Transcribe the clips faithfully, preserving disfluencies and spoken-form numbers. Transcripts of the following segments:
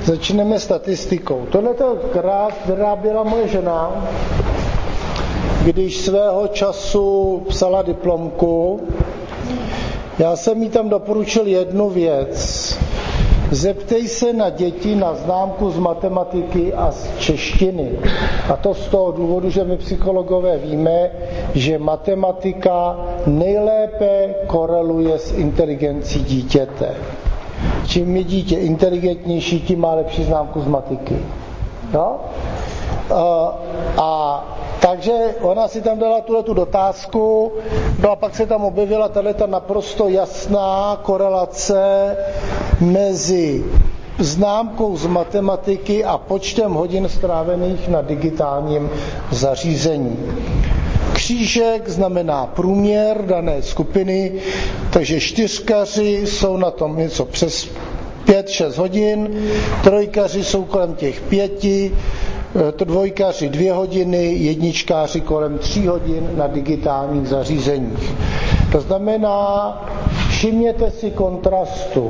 Začneme statistikou. Tohle je graf, která byla moje žena, když svého času psala diplomku. Já jsem jí tam doporučil jednu věc. Zeptej se na děti na známku z matematiky a z češtiny. A to z toho důvodu, že my psychologové víme, že matematika nejlépe koreluje s inteligencí dítěte. Čím je dítě inteligentnější, tím má lepší známku z matiky. No? A, a takže ona si tam dala tuhletu dotázku, no a pak se tam objevila tato naprosto jasná korelace mezi známkou z matematiky a počtem hodin strávených na digitálním zařízení. Křížek znamená průměr dané skupiny, takže čtyřkaři jsou na tom něco přes pět šest hodin, trojkaři jsou kolem těch pěti, dvojkaři dvě hodiny, jedničkáři kolem tří hodin na digitálních zařízeních. To znamená, všimněte si kontrastu.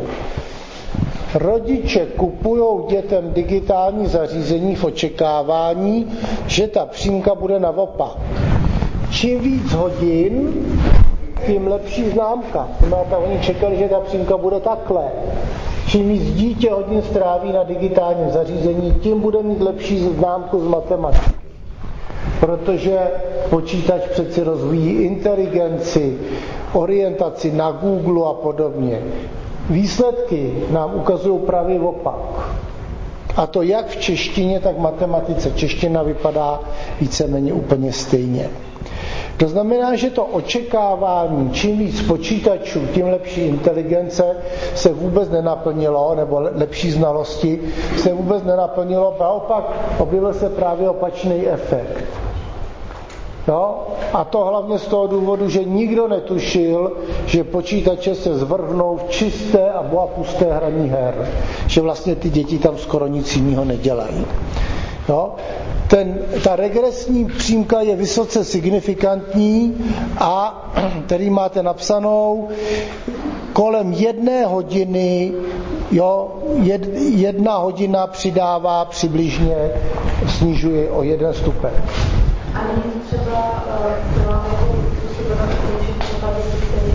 Rodiče kupují dětem digitální zařízení v očekávání, že ta přímka bude naopak. Čím víc hodin, tím lepší známka. Znamená, oni čekali, že ta přímka bude takhle. Čím víc dítě hodin stráví na digitálním zařízení, tím bude mít lepší známku z matematiky. Protože počítač přeci rozvíjí inteligenci, orientaci na Google a podobně. Výsledky nám ukazují pravý opak. A to jak v češtině, tak v matematice. Čeština vypadá víceméně úplně stejně. To znamená, že to očekávání, čím víc počítačů, tím lepší inteligence se vůbec nenaplnilo, nebo lepší znalosti se vůbec nenaplnilo, naopak objevil se právě opačný efekt. Jo? A to hlavně z toho důvodu, že nikdo netušil, že počítače se zvrhnou v čisté a bohapusté hraní her. Že vlastně ty děti tam skoro nic jiného nedělají. Jo? Ten, ta regresní přímka je vysoce signifikantní a který máte napsanou kolem jedné hodiny, jo, jed, jedna hodina přidává přibližně, snižuje o jeden stupeň. A není třeba dělat třeba děti, kteří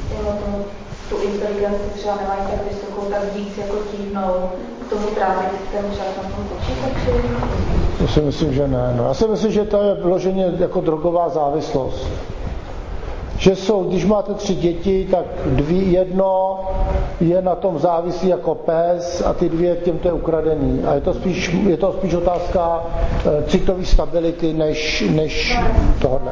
tu inteligenci třeba nemají tak vysokou, tak víc jako tíhnou k tomu trávit ten čas na tom počítači? To si myslím, že ne. No, já si myslím, že to je vyloženě jako drogová závislost. Že jsou, když máte tři děti, tak dví, jedno je na tom závislý jako pes a ty dvě těm to je ukradený. A je to spíš, je to spíš otázka e, citové stability než, než tohle.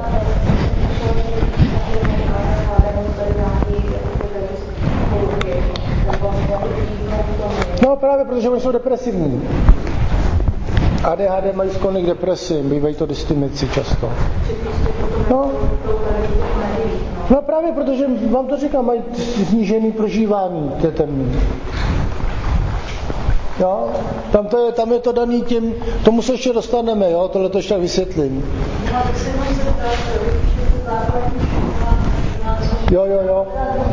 No právě, protože oni jsou depresivní. A D H D mají sklony k depresi, bývají to dystimici často. No. no právě, protože vám to říkám, mají snížený prožívání ten. Jo? Tam, to je, tam je to daný tím, tomu se ještě dostaneme, jo? Tohle to ještě tak vysvětlím. Jo, jo, jo.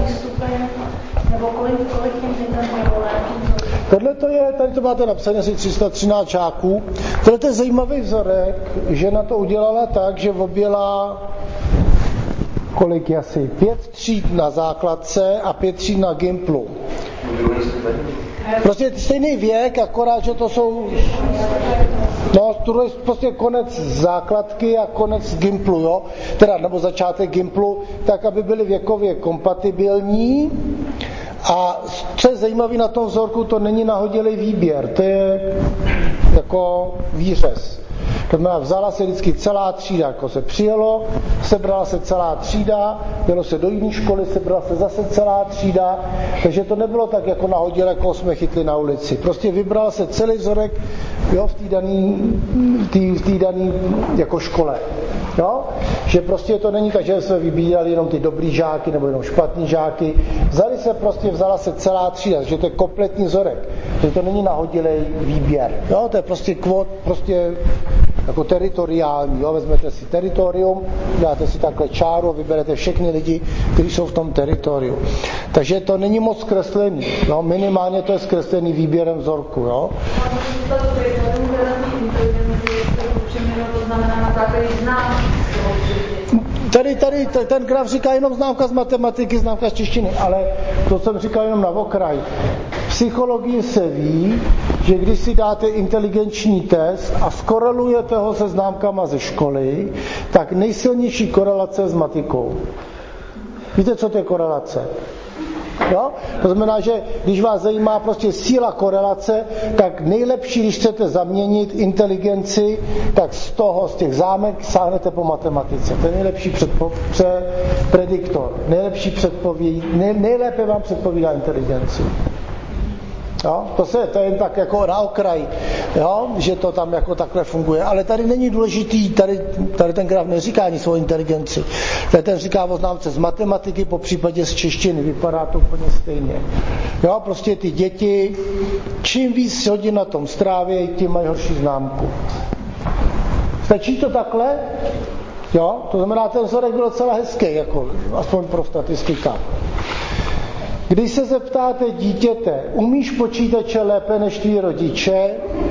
Tohle to je, tady to máte napsané asi tři sta třináct žáků. Tohle je zajímavý vzorek, že na to udělala tak, že objela kolik je asi pět tříd na základce a pět tříd na Gimplu. Prostě stejný věk, akorát, že to jsou no, to je prostě konec základky a konec Gimplu, jo? Teda, nebo začátek Gimplu, tak, aby byly věkově kompatibilní. A co je zajímavé na tom vzorku, to není nahodilý výběr, to je jako výřez. To znamená, vzala se vždycky celá třída, jako se přijelo, sebrala se celá třída, jelo se do jiné školy, sebrala se zase celá třída, takže to nebylo tak jako nahodilé, jako jsme chytli na ulici. Prostě vybral se celý vzorek, jo, v té dané v té dané jako škole. Jo? Že prostě to není tak, že jsme vybírali jenom ty dobrý žáky nebo jenom špatný žáky. Vzali se prostě, vzala se celá třída, že to je kompletní vzorek. Že to není nahodilý výběr. Jo? To je prostě kvot, prostě jako teritoriální. Jo? Vezmete si teritorium, dáte si takhle čáru, vyberete všechny lidi, kteří jsou v tom teritoriu. Takže to není moc zkreslený. No? Minimálně to je zkreslený výběrem vzorku. Jo? Tady, tady ten graf říká jenom známka z matematiky, známka z češtiny, ale to jsem říkal jenom na okraj. V psychologii se ví, že když si dáte inteligenční test a skorelujete ho se známkama ze školy, tak nejsilnější korelace je s matikou. Víte, co to je korelace? Jo? To znamená, že když vás zajímá prostě síla korelace, tak nejlepší, když chcete zaměnit inteligenci, tak z toho, z těch zámek sáhnete po matematice. To je nejlepší předpo, pře, prediktor. Nejlepší předpověd, nej, nejlépe vám předpovídá inteligenci. Jo? To, se, to je jen tak jako na okraj, jo? Že to tam jako takhle funguje. Ale tady není důležitý, tady, tady ten graf neříká nic o inteligenci. Tady ten říká o známce z matematiky, po případě z češtiny. Vypadá to úplně stejně. Jo? Prostě ty děti, čím víc hodin na tom stráví, tím mají horší známku. Stačí to takhle? Jo? To znamená, ten vzorek byl docela hezký, jako, aspoň pro statistika. Když se zeptáte dítěte, umíš počítače lépe než tví rodiče?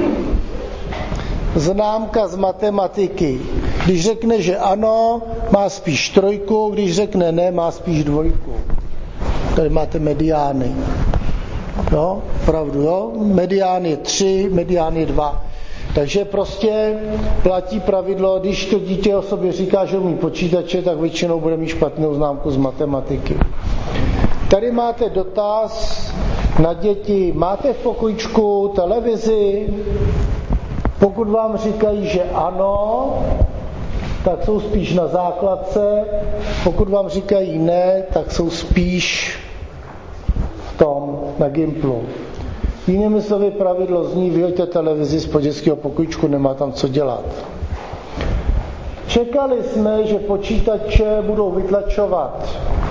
Známka z matematiky. Když řekne, že ano, má spíš trojku, když řekne ne, má spíš dvojku. Tady máte mediány. Jo, pravdu, jo? Medián je tři, medián je dva. Takže prostě platí pravidlo, když to dítě o sobě říká, že umí počítače, tak většinou bude mít špatnou známku z matematiky. Tady máte dotaz na děti. Máte v pokojíčku televizi? Pokud vám říkají, že ano, tak jsou spíš na základce. Pokud vám říkají ne, tak jsou spíš v tom, na Gimplu. Jinými slovy pravidlo zní, vyhoďte televizi z dětského pokojíčku, nemá tam co dělat. Čekali jsme, že počítače budou vytlačovat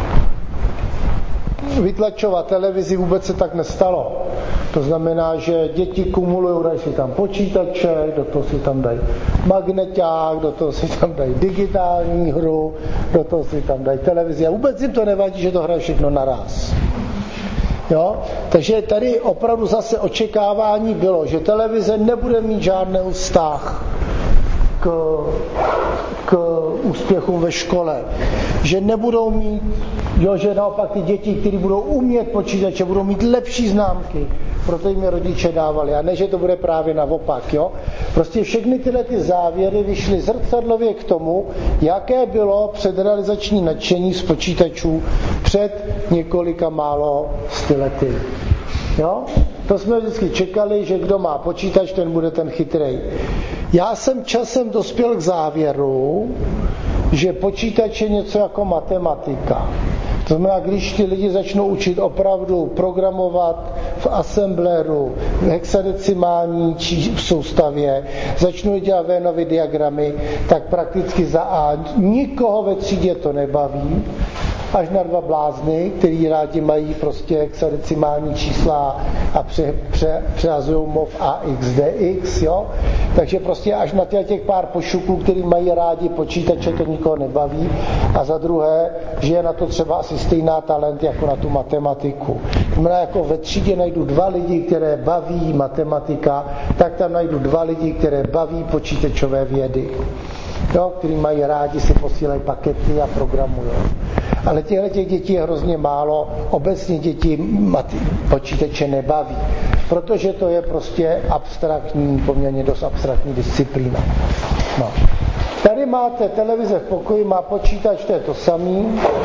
vytlačovat televizi, vůbec se tak nestalo. To znamená, že děti kumulují, dají si tam počítače, do toho si tam dají magneťák, do toho si tam dají digitální hru, do toho si tam dají televizi a vůbec jim to nevadí, že to hraje všechno naraz. Jo? Takže tady opravdu zase očekávání bylo, že televize nebude mít žádný vztah k, k úspěchům ve škole, že nebudou mít, jo, že naopak ty děti, které budou umět počítače, budou mít lepší známky, proto jim je rodiče dávali, a ne, že to bude právě naopak. Jo? Prostě všechny tyhle ty závěry vyšly zrcadlově k tomu, jaké bylo předrealizační nadšení z počítačů před několika málo sty lety. Jo? To jsme vždycky čekali, že kdo má počítač, ten bude ten chytrej. Já jsem časem dospěl k závěru, že počítač je něco jako matematika. To znamená, když ti lidi začnou učit opravdu programovat v assembleru, v hexadecimální soustavě, začnou dělat Vennovy diagramy, tak prakticky za A nikoho ve třídě to nebaví, až na dva blázny, který rádi mají prostě hexadecimální čísla a pře, pře, přehazují mov A X D X, jo? Takže prostě až na těch pár pošuků, který mají rádi počítače, to nikoho nebaví. A za druhé, že je na to třeba asi stejná talent jako na tu matematiku. Znamená, jako ve třídě najdu dva lidi, které baví matematika, tak tam najdu dva lidi, které baví počítačové vědy. Jo, který mají rádi, si posílají pakety a programují. Ale těchto těch dětí je hrozně málo, obecně děti počítače nebaví, protože to je prostě abstraktní, poměrně dost abstraktní disciplína. No. Tady máte televize v pokoji, má počítač, to je to samý.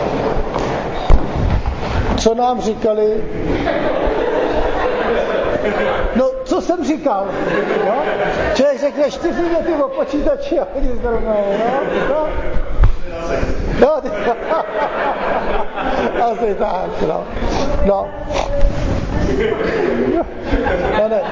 Co nám říkali? No, co jsem říkal? Jo? Člověk řekne čtyři věty o počítači a hodí zrovna, no? No? No, asi tak, no. No. No, ne.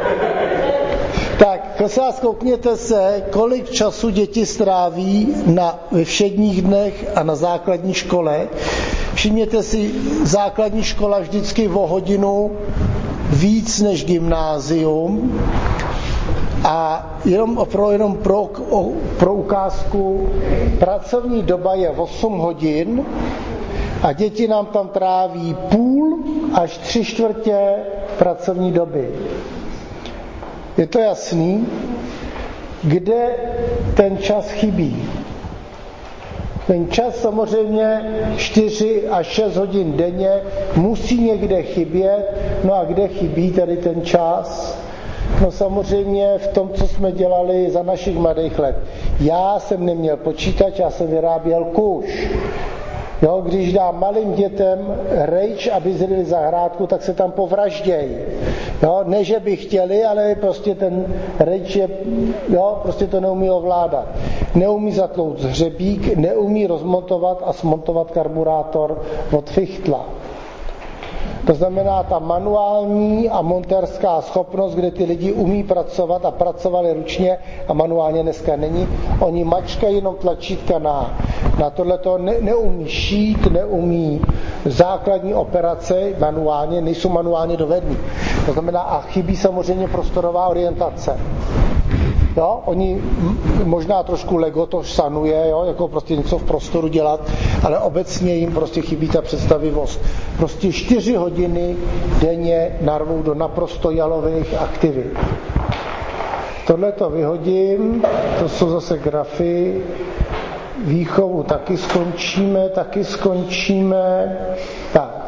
Tak, prosím vás, koukněte se, kolik času děti stráví na, ve všedních dnech a na základní škole. Všimněte si, základní škola vždycky o hodinu víc než gymnázium A jenom pro, jenom pro, pro ukázku, pracovní doba je osm hodin a děti nám tam tráví půl až tři čtvrtě pracovní doby. Je to jasný? Kde ten čas chybí? Ten čas samozřejmě čtyři až šest hodin denně musí někde chybět. No a kde chybí tady ten čas? No samozřejmě v tom, co jsme dělali za našich mladých let. Já jsem neměl počítač, já jsem vyráběl kůž. Jo, když dám malým dětem rejč, aby zryli zahrádku, tak se tam povraždějí. Jo, ne, že by chtěli, ale prostě ten rejč je, jo, prostě to neumí ovládat. Neumí zatlout hřebík, neumí rozmontovat a smontovat karburátor od fichtla. To znamená ta manuální a montérská schopnost, kde ty lidi umí pracovat a pracovali ručně a manuálně dneska není. Oni mačkají jenom tlačítka na, na tohleto, ne, neumí šít, neumí základní operace manuálně, nejsou manuálně dovední. To znamená, a chybí samozřejmě prostorová orientace. Jo, oni možná trošku Lego to sanuje, jo, jako prostě něco v prostoru dělat, ale obecně jim prostě chybí ta představivost. Prostě čtyři hodiny denně narvou do naprosto jalových aktivit. Tohle to vyhodím, to jsou zase grafy, výchovu taky skončíme, taky skončíme. Tak.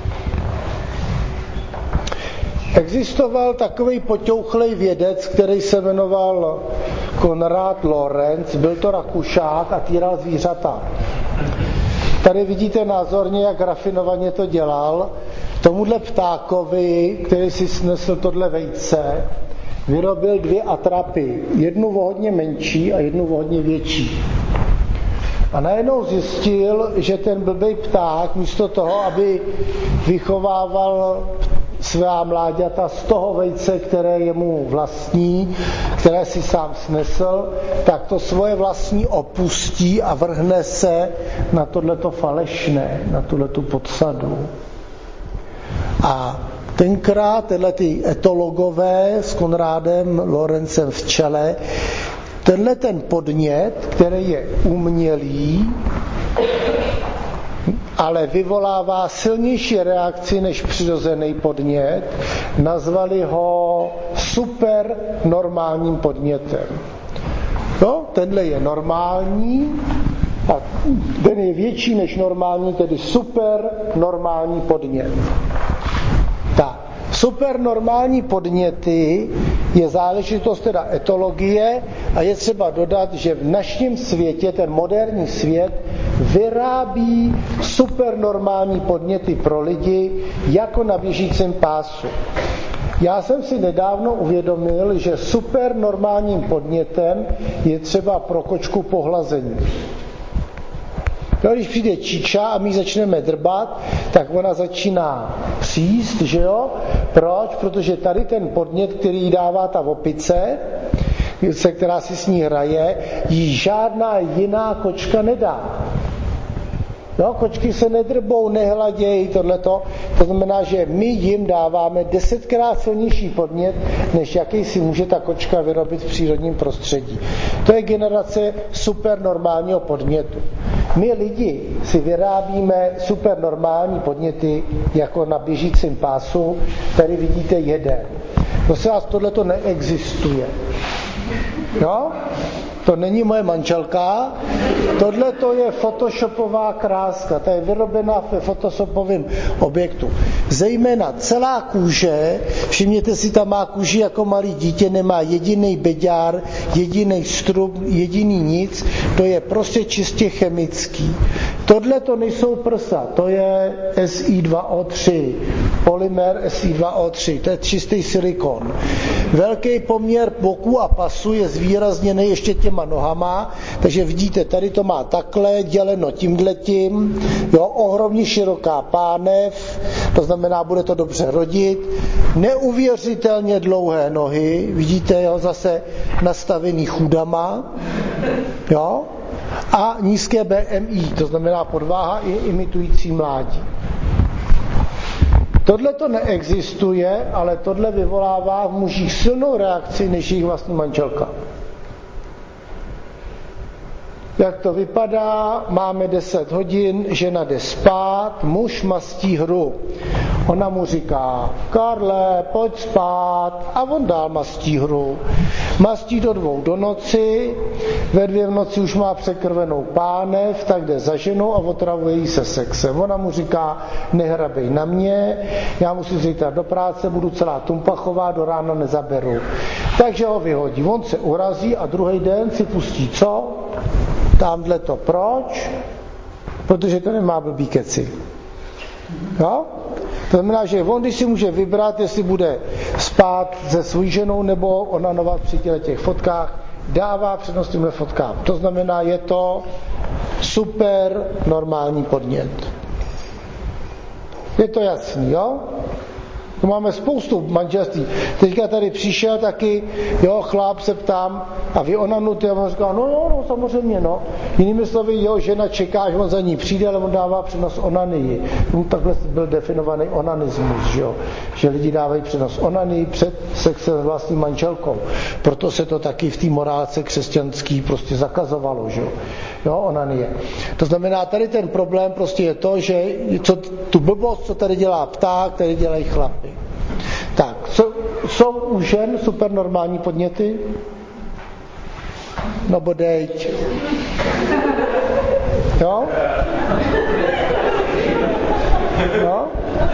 Existoval takový poťouchlej vědec, který se jmenoval Konrad Lorenz, byl to Rakušák a týral zvířata. Tady vidíte názorně, jak rafinovaně to dělal. Tomuhle ptákovi, který si snesl tohle vejce, vyrobil dvě atrapy. Jednu o hodně menší a jednu o hodně větší. A najednou zjistil, že ten blbej pták místo toho, aby vychovával svá mláďata z toho vejce, které je mu vlastní, které si sám snesl, tak to svoje vlastní opustí a vrhne se na tohleto falešné, na tuhletu podsadu. A tenkrát tyhle ty etologové s Konrádem Lorencem v čele, tenhle ten podnět, který je umělý, ale vyvolává silnější reakci než přirozený podnět, nazvali ho super normálním podnětem. No, tenhle je normální a ten je větší než normální, tedy super normální podnět. Tak, super normální podněty je záležitost teda etologie a je třeba dodat, že v našem světě, ten moderní svět, vyrábí supernormální podněty pro lidi jako na běžícím pásu. Já jsem si nedávno uvědomil, že supernormálním podnětem je třeba pro kočku pohlazení. Když přijde čiča a my začneme drbat, tak ona začíná příst, že jo? Proč? Protože tady ten podnět, který dává ta opice, se která si s ní hraje, jí žádná jiná kočka nedá. No, kočky se nedrbou, nehladějí, tohleto. To znamená, že my jim dáváme desetkrát silnější podnět, než jaký si může ta kočka vyrobit v přírodním prostředí. To je generace supernormálního podnětu. My lidi si vyrábíme supernormální podněty jako na běžícím pásu. Tady vidíte jeden. Prosím vás, tohleto neexistuje. Jo? To není moje manželka, tohle to je photoshopová kráska, ta je vyrobená ve photoshopovém objektu. Zejména celá kůže, všimněte si, tam má kůži jako malý dítě, nemá jediný beďár, jediný strup, jediný nic, to je prostě čistě chemický. Tohle to nejsou prsa, to je S I dva O tři, polymer S I dva O tři, to je čistý silikon. Velký poměr boku a pasu je zvýrazněný ještě těma nohama, takže vidíte, tady to má takhle, děleno tímhletím, jo, ohromně široká pánev, to znamená, bude to dobře rodit, neuvěřitelně dlouhé nohy, vidíte, jo, zase nastavený chudama, jo, a nízké B M I, to znamená podváha i imitující mládí. Tohle to neexistuje, ale tohle vyvolává v mužích silnou reakci než jejich vlastní manželka. Jak to vypadá? Máme deset hodin, žena jde spát, muž mastí hru. Ona mu říká, Karle, pojď spát, a on dál mastí hru. Mastí do dvou do noci, ve dvě v noci už má překrvenou pánev, tak jde za ženou a otravuje jí se sexem. Ona mu říká, nehrabej na mě, já musím zítra do práce, budu celá tumpachová, do rána nezaberu. Takže ho vyhodí. On se urazí a druhý den si pustí co? Tamhle to. Proč? Protože to nemá blbý keci. Jo? To znamená, že on, když si může vybrat, jestli bude spát se svou ženou nebo onanovat při těch fotkách, dává přednost těmhle fotkám. To znamená, je to super normální podnět. Je to jasný, jo? To máme spoustu manželství. Teďka tady přišel taky, jo, chlap se ptám, a vy onanujete, a on říká, no jo, no, samozřejmě, no. Jinými slovy, jeho žena čeká, až on za ní přijde, ale on dává přednost onanii. No, takhle byl definovaný onanismus, že jo. Že lidi dávají přednost onanii před sexem s vlastní manželkou. Proto se to taky v té morálce křesťanský prostě zakazovalo, že jo. Jo, onanie. To znamená, tady ten problém prostě je to, že co, tu blbost, co tady dělá pták, tady dělají chlapy. Tak, jsou, jsou u žen supernormální podněty? No bodejť. Jo? No?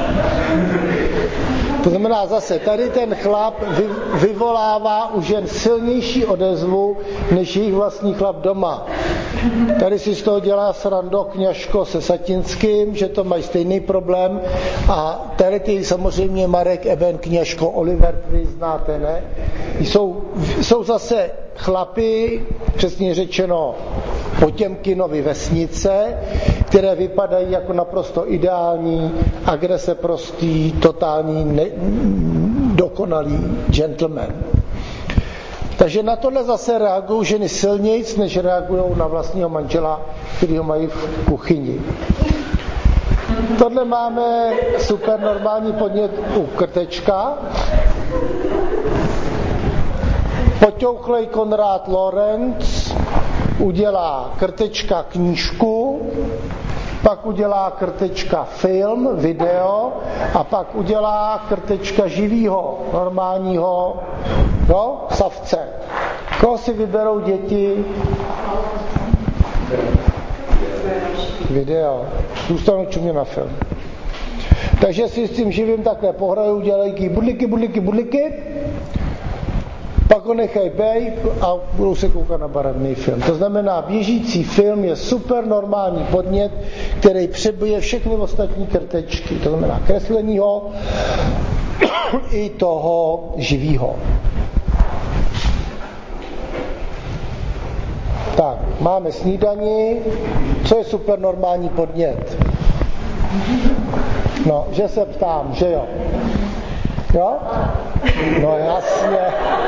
To znamená zase, tady ten chlap vy, vyvolává u žen silnější odezvu, než jejich vlastní chlap doma. Tady si z toho dělá srando Kňažko se Satinským, že to mají stejný problém, a tady ty samozřejmě Marek, Eben, Kňažko, Oliver, vy znáte, ne? Jsou, jsou zase chlapy, přesně řečeno Potěmkinovy vesnice, které vypadají jako naprosto ideální, agrese prostý, totální, ne, dokonalý gentleman. Takže na tohle zase reagují ženy silnějc, než reagují na vlastního manžela, který ho mají v kuchyni. Tohle máme super normální podnět u Krtečka. Poťouchlej Konrád Lorenz udělá Krtečka knížku, pak udělá Krtečka film, video, a pak udělá Krtečka živýho, normálního, jo, savce. Koho si vyberou děti? Video. Zůstanou čumě na film. Takže si s tím živým takhle pohrajou, dělají budliky, budliky, budliky, pak ho nechají bej a budou se koukat na barevný film. To znamená, běžící film je super normální podnět, který přebije všechny ostatní krtečky. To znamená kreslenýho i toho živýho. Tak, máme snídani. Co je super normální podnět? No, že se ptám, že jo? Jo? No jasně.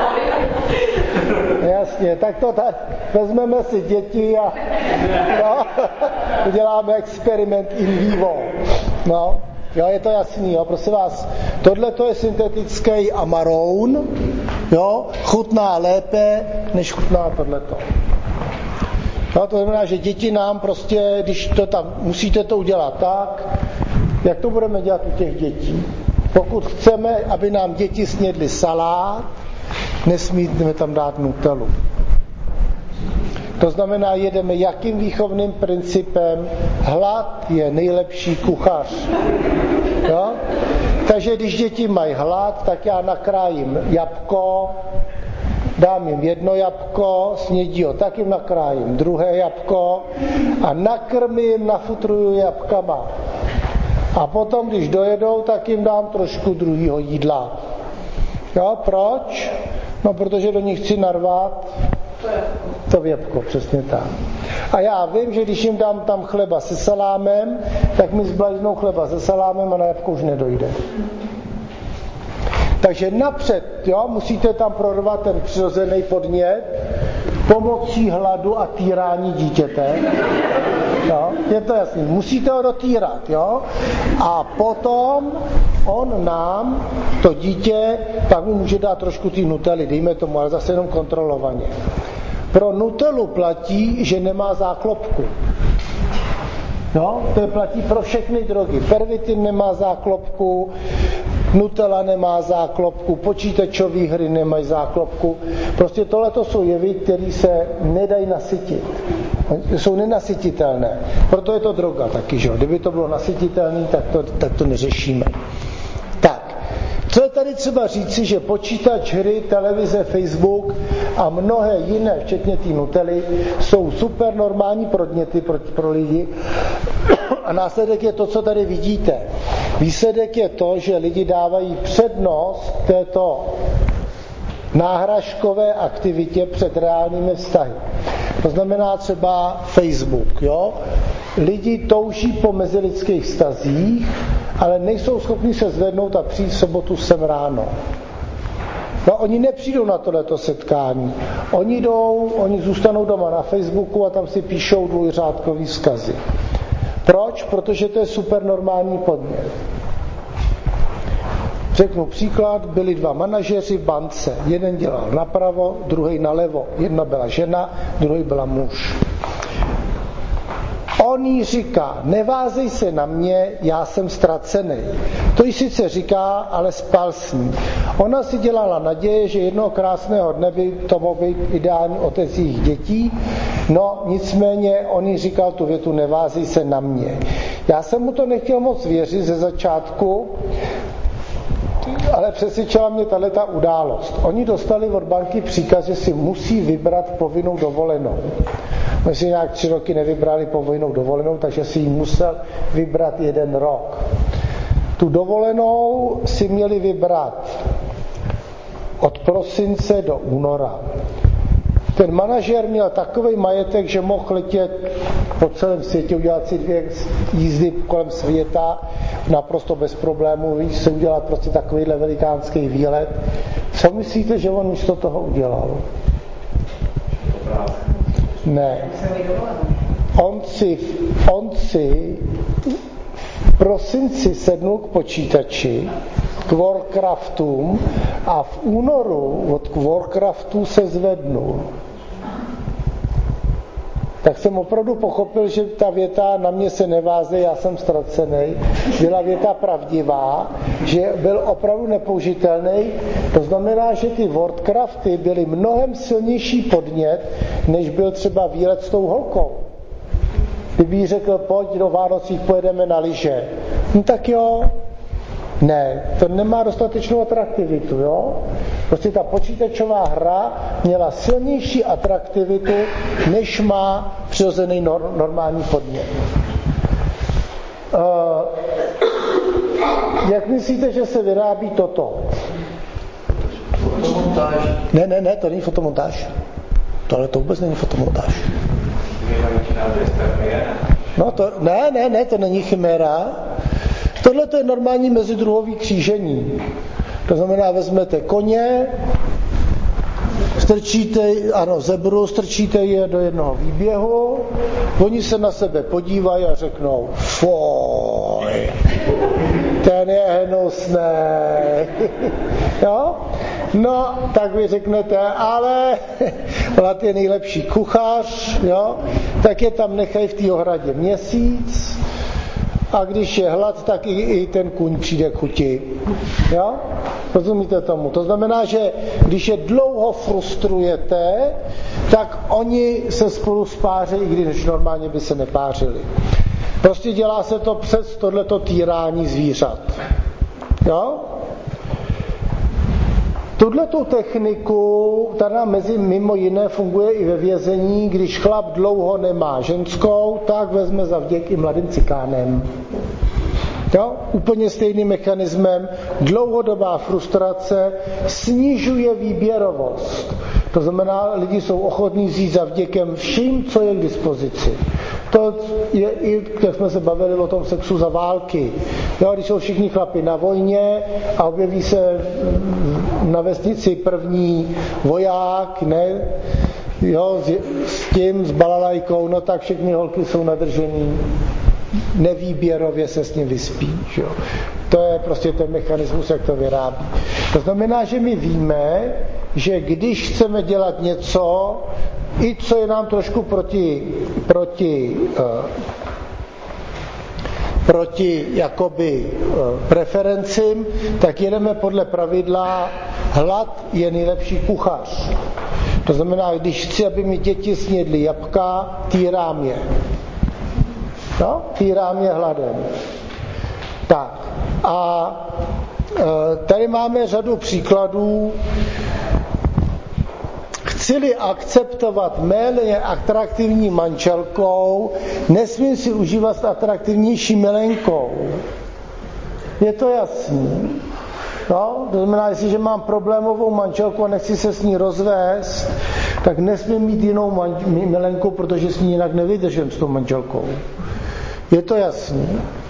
Jasně, tak to tady vezmeme si děti a no, uděláme experiment in vivo. No, jo, je to jasný, jo, prosím vás. Tohle to je syntetický amaroun, jo, chutná lépe, než chutná tohleto. No, to znamená, že děti nám prostě, když to tam, musíte to udělat tak, jak to budeme dělat u těch dětí. Pokud chceme, aby nám děti snědly salát, nesmíme tam dát nutelu. To znamená, jedeme jakým výchovným principem? Hlad je nejlepší kuchař. Jo? Takže když děti mají hlad, tak já nakrájím jabko, dám jim jedno jabko, snědí ho, tak jim nakrájím druhé jabko a nakrmím, nafutruju jabkama. A potom, když dojedou, tak jim dám trošku druhýho jídla. Jo, proč? No, protože do nich chci narvat to jabko, přesně tak. A já vím, že když jim dám tam chleba se salámem, tak mi zblajznou chleba se salámem a na jabko už nedojde. Takže napřed, jo, musíte tam prorvat ten přirozený podnět pomocí hladu a týrání dítěte. Jo? Je to jasný. Musíte ho dotýrat. Jo? A potom on nám, to dítě, tak mu může dát trošku té Nutelly, dejme tomu, ale zase jenom kontrolovaně. Pro Nutellu platí, že nemá záklopku. No, to je platí pro všechny drogy. Pervitin nemá záklopku, Nutella nemá záklopku, počítačové hry nemají záklopku. Prostě tohleto jsou jevy, které se nedají nasytit. Jsou nenasytitelné. Proto je to droga taky, že? Kdyby to bylo nasytitelné, tak to, tak to neřešíme. Tak, co je tady třeba říci, že počítač, hry, televize, Facebook a mnohé jiné, včetně té Nutelly, jsou super normální podněty pro, pro lidi. A následek je to, co tady vidíte. Výsledek je to, že lidi dávají přednost této náhražkové aktivitě před reálnými vztahy. To znamená třeba Facebook. Jo? Lidi touží po mezilidských vztazích, ale nejsou schopni se zvednout a přijít v sobotu sem ráno. No, oni nepřijdou na tohleto setkání. Oni jdou, oni zůstanou doma na Facebooku a tam si píšou dvojřádkový vzkazy. Proč? Protože to je super normální podnět. Řeknu příklad, byli dva manažeři v bance. Jeden dělal napravo, druhý nalevo. Jedna byla žena, druhý byla muž. On jí říká, nevázej se na mě, já jsem ztracený. To jí sice říká, ale spal s ní. Ona si dělala naděje, že jednoho krásného dne by to mohl být ideální otec jejich dětí, no nicméně on jí říkal tu větu, nevázej se na mě. Já jsem mu to nechtěl moc věřit ze začátku, ale přesvědčila mě tato událost. Oni dostali od banky příkaz, že si musí vybrat povinnou dovolenou. My si nějak tři roky nevybrali povinnou dovolenou, takže si ji musel vybrat jeden rok. Tu dovolenou si měli vybrat od prosince do února. Ten manažer měl takový majetek, že mohl letět po celém světě, udělat si dvě jízdy kolem světa, naprosto bez problémů, víc se udělat prostě takovýhle velikánský výlet. Co myslíte, že on místo toho udělal? Ne. On si, on si v prosinci sednul k počítači, k Warcraftům a v únoru od Warcraftu se zvednul. Tak jsem opravdu pochopil, že ta věta na mě se neváze, já jsem ztracený, byla věta pravdivá, že byl opravdu nepoužitelný. To znamená, že ty Warcrafty byly mnohem silnější podnět, než byl třeba výlet s tou holkou. Kdyby jí řekl, pojď do Vánocích, pojedeme na lyže. No tak jo. Ne, to nemá dostatečnou atraktivitu, jo? Prostě ta počítačová hra měla silnější atraktivitu, než má přirozený nor- normální podnět. Uh, jak myslíte, že se vyrábí toto? Ne, ne, ne, to není fotomontáž. Tohle to vůbec není fotomontáž. No to, ne, ne, ne, to není chiméra. Tohle to je normální mezidruhový křížení. To znamená, vezmete koně, strčíte, ano, zebru, strčíte je do jednoho výběhu, oni se na sebe podívají a řeknou, foj, ten je hnusný. Jo? No, tak vy řeknete, ale Hlad je nejlepší kuchař, jo? Tak je tam nechají v té ohradě měsíc, a když je hlad, tak i, i ten kůň přijde k chuti. Jo? Rozumíte tomu? To znamená, že když je dlouho frustrujete, tak oni se spolu spáří, i když normálně by se nepářili. Prostě dělá se to přes tohleto týrání zvířat. Jo? Tuhletu techniku, která mezi mimo jiné funguje i ve vězení, když chlap dlouho nemá ženskou, tak vezme za vděk i mladým cikánem. Jo? Úplně stejným mechanismem. Dlouhodobá frustrace snižuje výběrovost. To znamená, lidi jsou ochotní vzít za vděkem vším, co je k dispozici. To je i, jak jsme se bavili o tom sexu za války. Jo, když jsou všichni chlapi na vojně a objeví se na vesnici první voják, ne, jo, s, s tím, s balalajkou, no tak všechny holky jsou nadržený, nevýběrově se s ním vyspí. Jo. To je prostě ten mechanismus, jak to vyrábí. To znamená, že my víme, že když chceme dělat něco, i co je nám trošku proti, proti, uh, proti jakoby uh, preferencím, tak jedeme podle pravidla hlad je nejlepší kuchař. To znamená, když chci, aby mi děti snědly jabka, týrám je. No, týrám je hladem. Tak. A uh, tady máme řadu příkladů. Chci-li akceptovat méně atraktivní manželkou, nesmím si užívat s atraktivnější milenkou. Je to jasný. No, to znamená, jestliže mám problémovou manželku a nechci se s ní rozvést, tak nesmím mít jinou manž- milenku, protože s ní jinak nevydržím s tou manželkou. Je to jasný.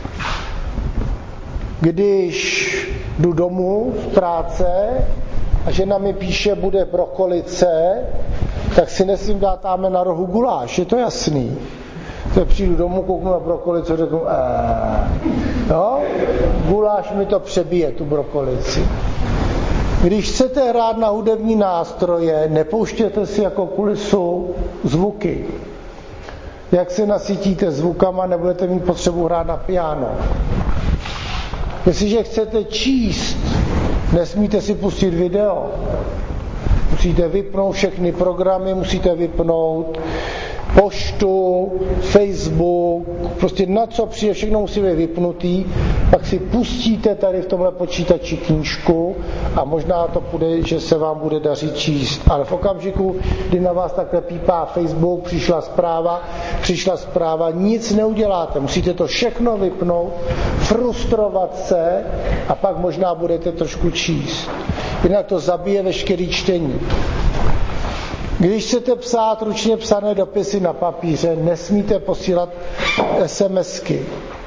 Když jdu domů z práce a žena mi píše, bude brokolice, tak si nesmím dát táme na rohu guláš, je to jasný. Tak přijdu domů, kouknu na brokolici a řeknu, eee. No, guláš mi to přebije, tu brokolici. Když chcete hrát na hudební nástroje, nepouštěte si jako kulisu zvuky. Jak se nasytíte zvukama, nebudete mít potřebu hrát na piano. Jestliže chcete číst, nesmíte si pustit video. Musíte vypnout všechny programy, musíte vypnout poštu, Facebook, prostě na co přijde, všechno musí být vypnutý, pak si pustíte tady v tomhle počítači knížku a možná to bude, že se vám bude dařit číst. Ale v okamžiku, kdy na vás takhle pípá Facebook, přišla zpráva, přišla zpráva, nic neuděláte, musíte to všechno vypnout, frustrovat se a pak možná budete trošku číst. Jinak to zabije veškerý čtení. Když chcete psát ručně psané dopisy na papíře, nesmíte posílat SMSky.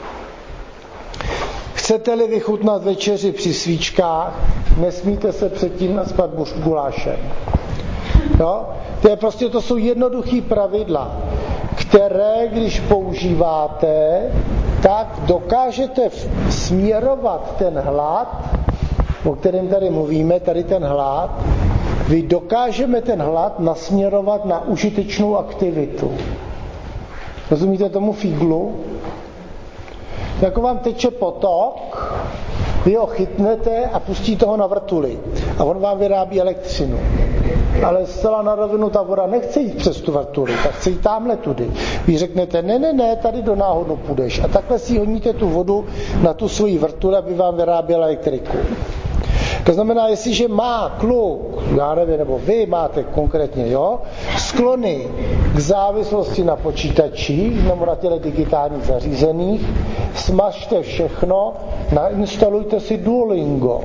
Chcete-li vychutnat večeři při svíčkách, nesmíte se předtím naspat gulášem. No? To, je prostě, to jsou jednoduchý pravidla, které, když používáte, tak dokážete směrovat ten hlad, o kterém tady mluvíme, tady ten hlad, vy dokážeme ten hlad nasměrovat na užitečnou aktivitu. Rozumíte tomu fíglu? Jako vám teče potok, vy ho chytnete a pustíte ho na vrtuli a on vám vyrábí elektřinu. Ale zcela na rovinu ta voda nechce jít přes tu vrtuli, tak chce jít tamhle tudy. Vy řeknete, ne, ne, ne, tady do náhodu půjdeš. A takhle si honíte tu vodu na tu svoji vrtuli, aby vám vyráběla elektriku. To znamená, jestliže má kluk, já nevím, nebo vy máte konkrétně, jo, sklony k závislosti na počítačích nebo na těle digitálních zařízeních, smažte všechno, nainstalujte si Duolingo.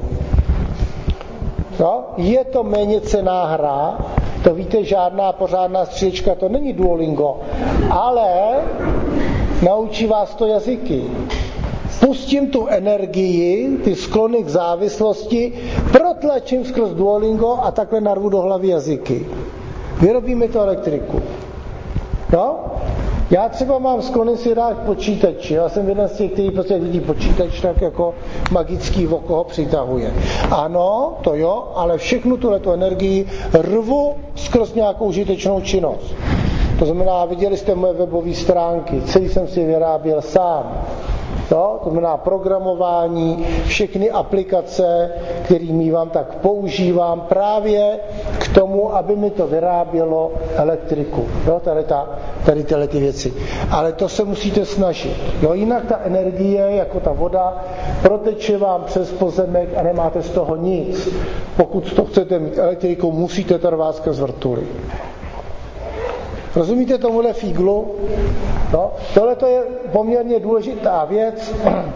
Jo? Je to méně cenná hra, to víte, žádná pořádná střílečka, to není Duolingo, ale naučí vás to jazyky. Pustím tu energii, ty sklony k závislosti, protlačím skrz Duolingo a takhle narvu do hlavy jazyky. Vyrobí mi to elektriku. No? Já třeba mám sklony si rád počítači. Já jsem jeden z těch, který prostě vidí počítač tak jako magický oko ho přitahuje. Ano, to jo, ale všechnu tuhletu energii rvu skrz nějakou užitečnou činnost. To znamená, viděli jste moje webové stránky, celý jsem si vyráběl sám. Jo, to znamená programování, všechny aplikace, které mívám, tak používám právě k tomu, aby mi to vyrábělo elektriku. Jo, tady, ta, tady tyhle ty věci. Ale to se musíte snažit. Jo, jinak ta energie, jako ta voda, proteče vám přes pozemek a nemáte z toho nic. Pokud to chcete mít elektrikou, musíte to rvát skrz vrtuly. Rozumíte tomuhle fíglu? No, tohle to je poměrně důležitá věc,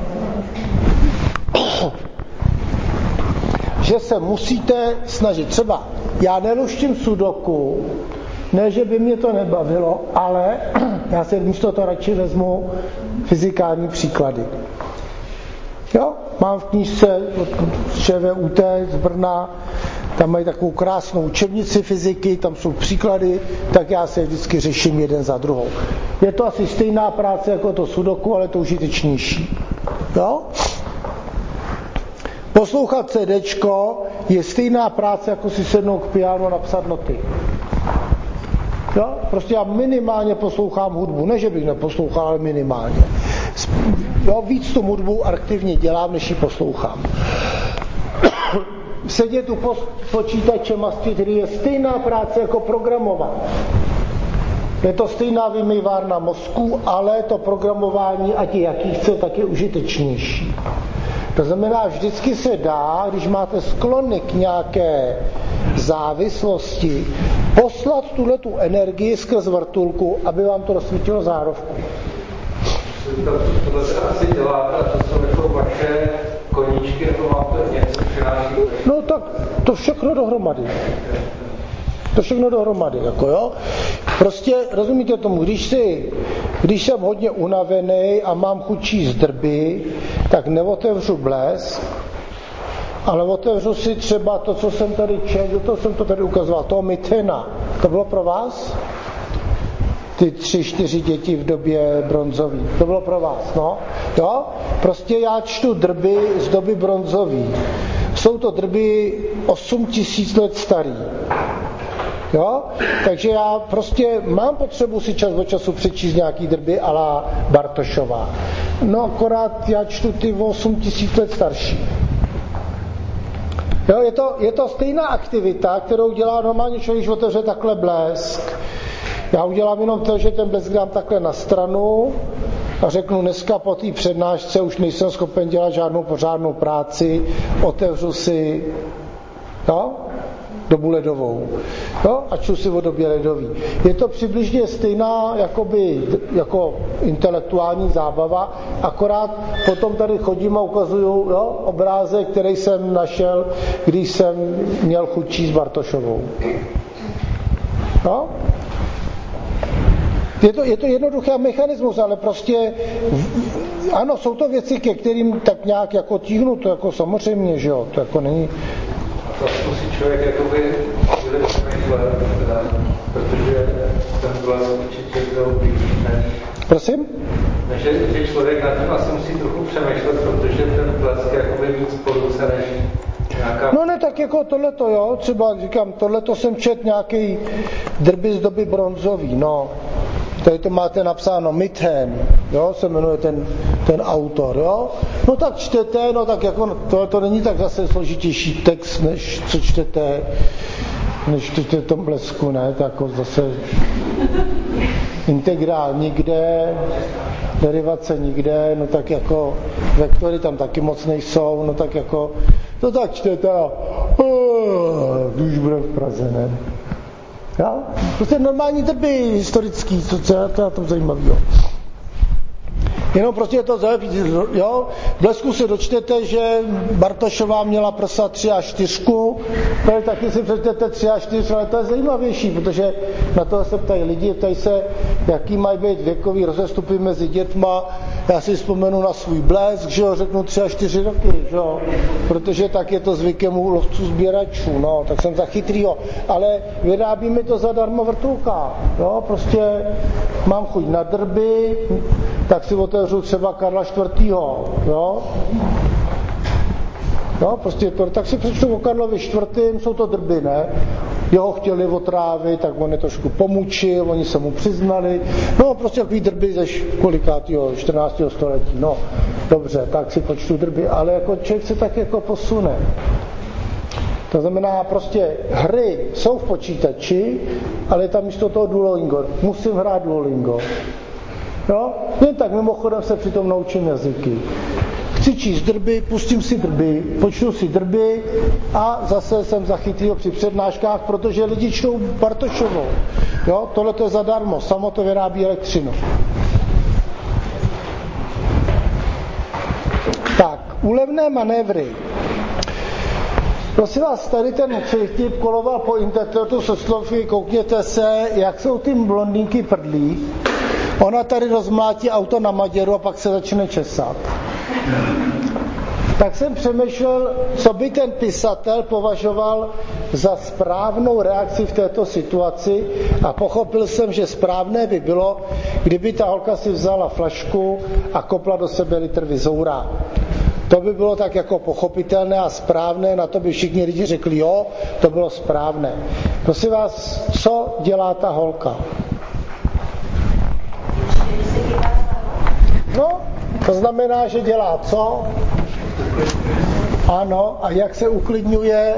že se musíte snažit. Třeba já neluštím sudoku, ne, že by mě to nebavilo, ale já si místo toho radši vezmu fyzikální příklady. Jo? Mám v knížce od ČVUT z Brna Tam mají takovou krásnou učebnici fyziky, tam jsou příklady, tak já se vždycky řeším jeden za druhou. Je to asi stejná práce jako to sudoku, ale to užitečnější. Jo? Poslouchat CDčko je stejná práce, jako si sednout k pianu a napsat noty. Jo? Prostě já minimálně poslouchám hudbu, ne, že bych neposlouchal, ale minimálně. Jo, víc tu hudbu aktivně dělám, než ji poslouchám. Sedět u počítačem a který je stejná práce jako programovat. Je to stejná vymývárna mozku, ale to programování, ať je jaký chce, tak je užitečnější. To znamená, vždycky se dá, když máte sklony k nějaké závislosti, poslat tuhletu energii skrz vrtulku, aby vám to rozsvítilo zárovku. Tohle se asi děláte, a to jsou jako vaše koníčky, nebo vám to něco přináší? No tak to všechno dohromady. To všechno dohromady, jako jo. Prostě rozumíte tomu, když, si, když jsem hodně unavený a mám chuť číst drby, tak neotevřu Blesk, ale otevřu si třeba to, co jsem tady četl, to jsem to tady ukazoval, toho Mitena. To bylo pro vás? Ty tři, čtyři děti v době bronzový. To bylo pro vás, no? Jo? Prostě já čtu drby z doby bronzový. Jsou to drby osm tisíc let starý. Jo? Takže já prostě mám potřebu si čas od času přečíst nějaký drby a la Bartošová. No akorát já čtu ty osm tisíc let starší. Jo? Je to, je to stejná aktivita, kterou dělá normálně člověk, když otevře takhle Blesk. Já udělám jenom to, že ten blesk dám takhle na stranu a řeknu, dneska po té přednášce už nejsem schopen dělat žádnou pořádnou práci, otevřu si, jo, dobu ledovou, jo, a čtu si o době ledový. Je to přibližně stejná jakoby, jako intelektuální zábava, akorát potom tady chodím a ukazuju, jo, obrázek, který jsem našel, když jsem měl chuť číst Bartošovou. Jo? Je to, je to jednoduchý mechanismus, ale prostě ano, jsou to věci, ke kterým tak nějak jako tíhnu, to jako samozřejmě, že jo, to jako není. A to musí člověk jakoby chvíli přemýšlet, protože ten vlast určitě byl blížný. Prosím? Takže že člověk na tím asi musí trochu přemýšlet, protože ten vlast je jakoby víc produce než nějaká... No ne, tak jako tohleto, jo, třeba říkám, tohleto jsem čet nějaký drby z doby bronzový, no. Tady to máte napsáno Mithen, jo, se jmenuje ten, ten autor, jo. No tak čtete, no tak jako, to, to není tak zase složitější text, než co čtete, než čtete v tom Blesku, ne, tak jako zase integrál nikde, derivace nikde, no tak jako vektory tam taky moc nejsou, no tak jako, to tak čtete a oh, když budeme v Praze, ne. Jo? Prostě normální drby historický, co, co je to na tom zajímavého. Jenom prostě je to zajímavé, jo. V Blesku se dočtete, že Bartošová měla prsa tři a čtyřku, tady taky si přečtete tři a čtyř, ale to je zajímavější, protože na to se ptají lidi, ptají se, jaký mají být věkový rozestupy mezi dětma. Já si vzpomenu na svůj Blesk, že jo, řeknu tři a čtyři roky, že jo, protože tak je to zvykem u lovců sběračů, no, tak jsem za chytrýho, ale vyrábí mi to zadarmo vrtulka, jo, prostě mám chuť na drby, tak si otevřu třeba Karla čtvrtého. Jo? No, prostě to, tak si přečtu o Karlovi čtvrtém, jsou to drby, ne? Jeho chtěli otrávit, tak on je trošku pomučil, oni se mu přiznali. No, prostě takový drby ze kolikátýho, čtrnáctého století. No, dobře, tak si počtu drby, ale jako člověk se tak jako posune. To znamená, prostě hry jsou v počítači, ale tam místo toho Duolingo. Musím hrát Duolingo. Jo? Jen tak mimochodem se přitom naučím jazyky. Chci číst drby, pustím si drby, počtu si drby a zase jsem zachytil při přednáškách, protože lidi čtou Bartošovou. Jo? Tohle to je zadarmo, samo to vyrábí elektřinu. Tak, úlevné manévry. Prosím vás, tady ten vtip koloval po internetu se slovy, koukněte se, jak jsou ty blondýnky prdlí. Ona tady rozmlátí auto na Maděru a pak se začne česat. Tak jsem přemýšlel, co by ten pisatel považoval za správnou reakci v této situaci a pochopil jsem, že správné by bylo, kdyby ta holka si vzala flašku a kopla do sebe litr Vizoura. To by bylo tak jako pochopitelné a správné, na to by všichni lidi řekli, jo, to bylo správné. Prosím vás, co dělá ta holka? No, to znamená, že dělá co? Ano, a jak se uklidňuje?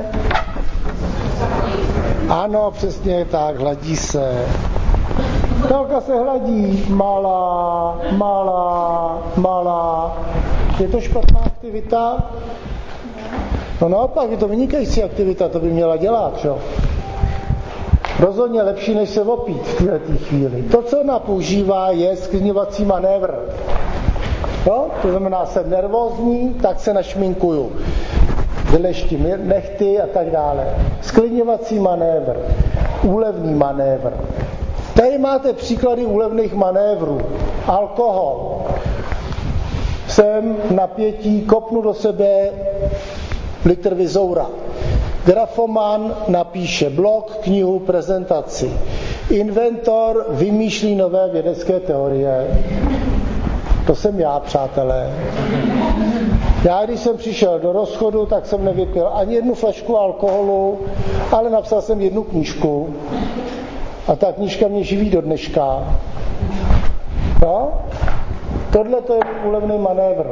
Ano, přesně tak, hladí se. Holka se hladí, malá, malá, malá. Je to špatná aktivita? No naopak, je to vynikající aktivita, to by měla dělat, jo? Rozhodně lepší, než se opít v této chvíli. To, co ona používá, je sklidňovací manévr. No, to znamená, jsem nervózní, tak se našminkuju. Vyleštím nechty a tak dále. Sklidňovací manévr, úlevný manévr. Tady máte příklady úlevných manévrů. Alkohol. Jsem napětí, kopnu do sebe litr Vizoura. Grafoman napíše blog, knihu, prezentaci. Inventor vymýšlí nové vědecké teorie. To jsem já, přátelé. Já, když jsem přišel do rozchodu, tak jsem nevypil ani jednu flašku alkoholu, ale napsal jsem jednu knížku. A ta knížka mě živí do dneška. No? Tohle to je úlevný manévr.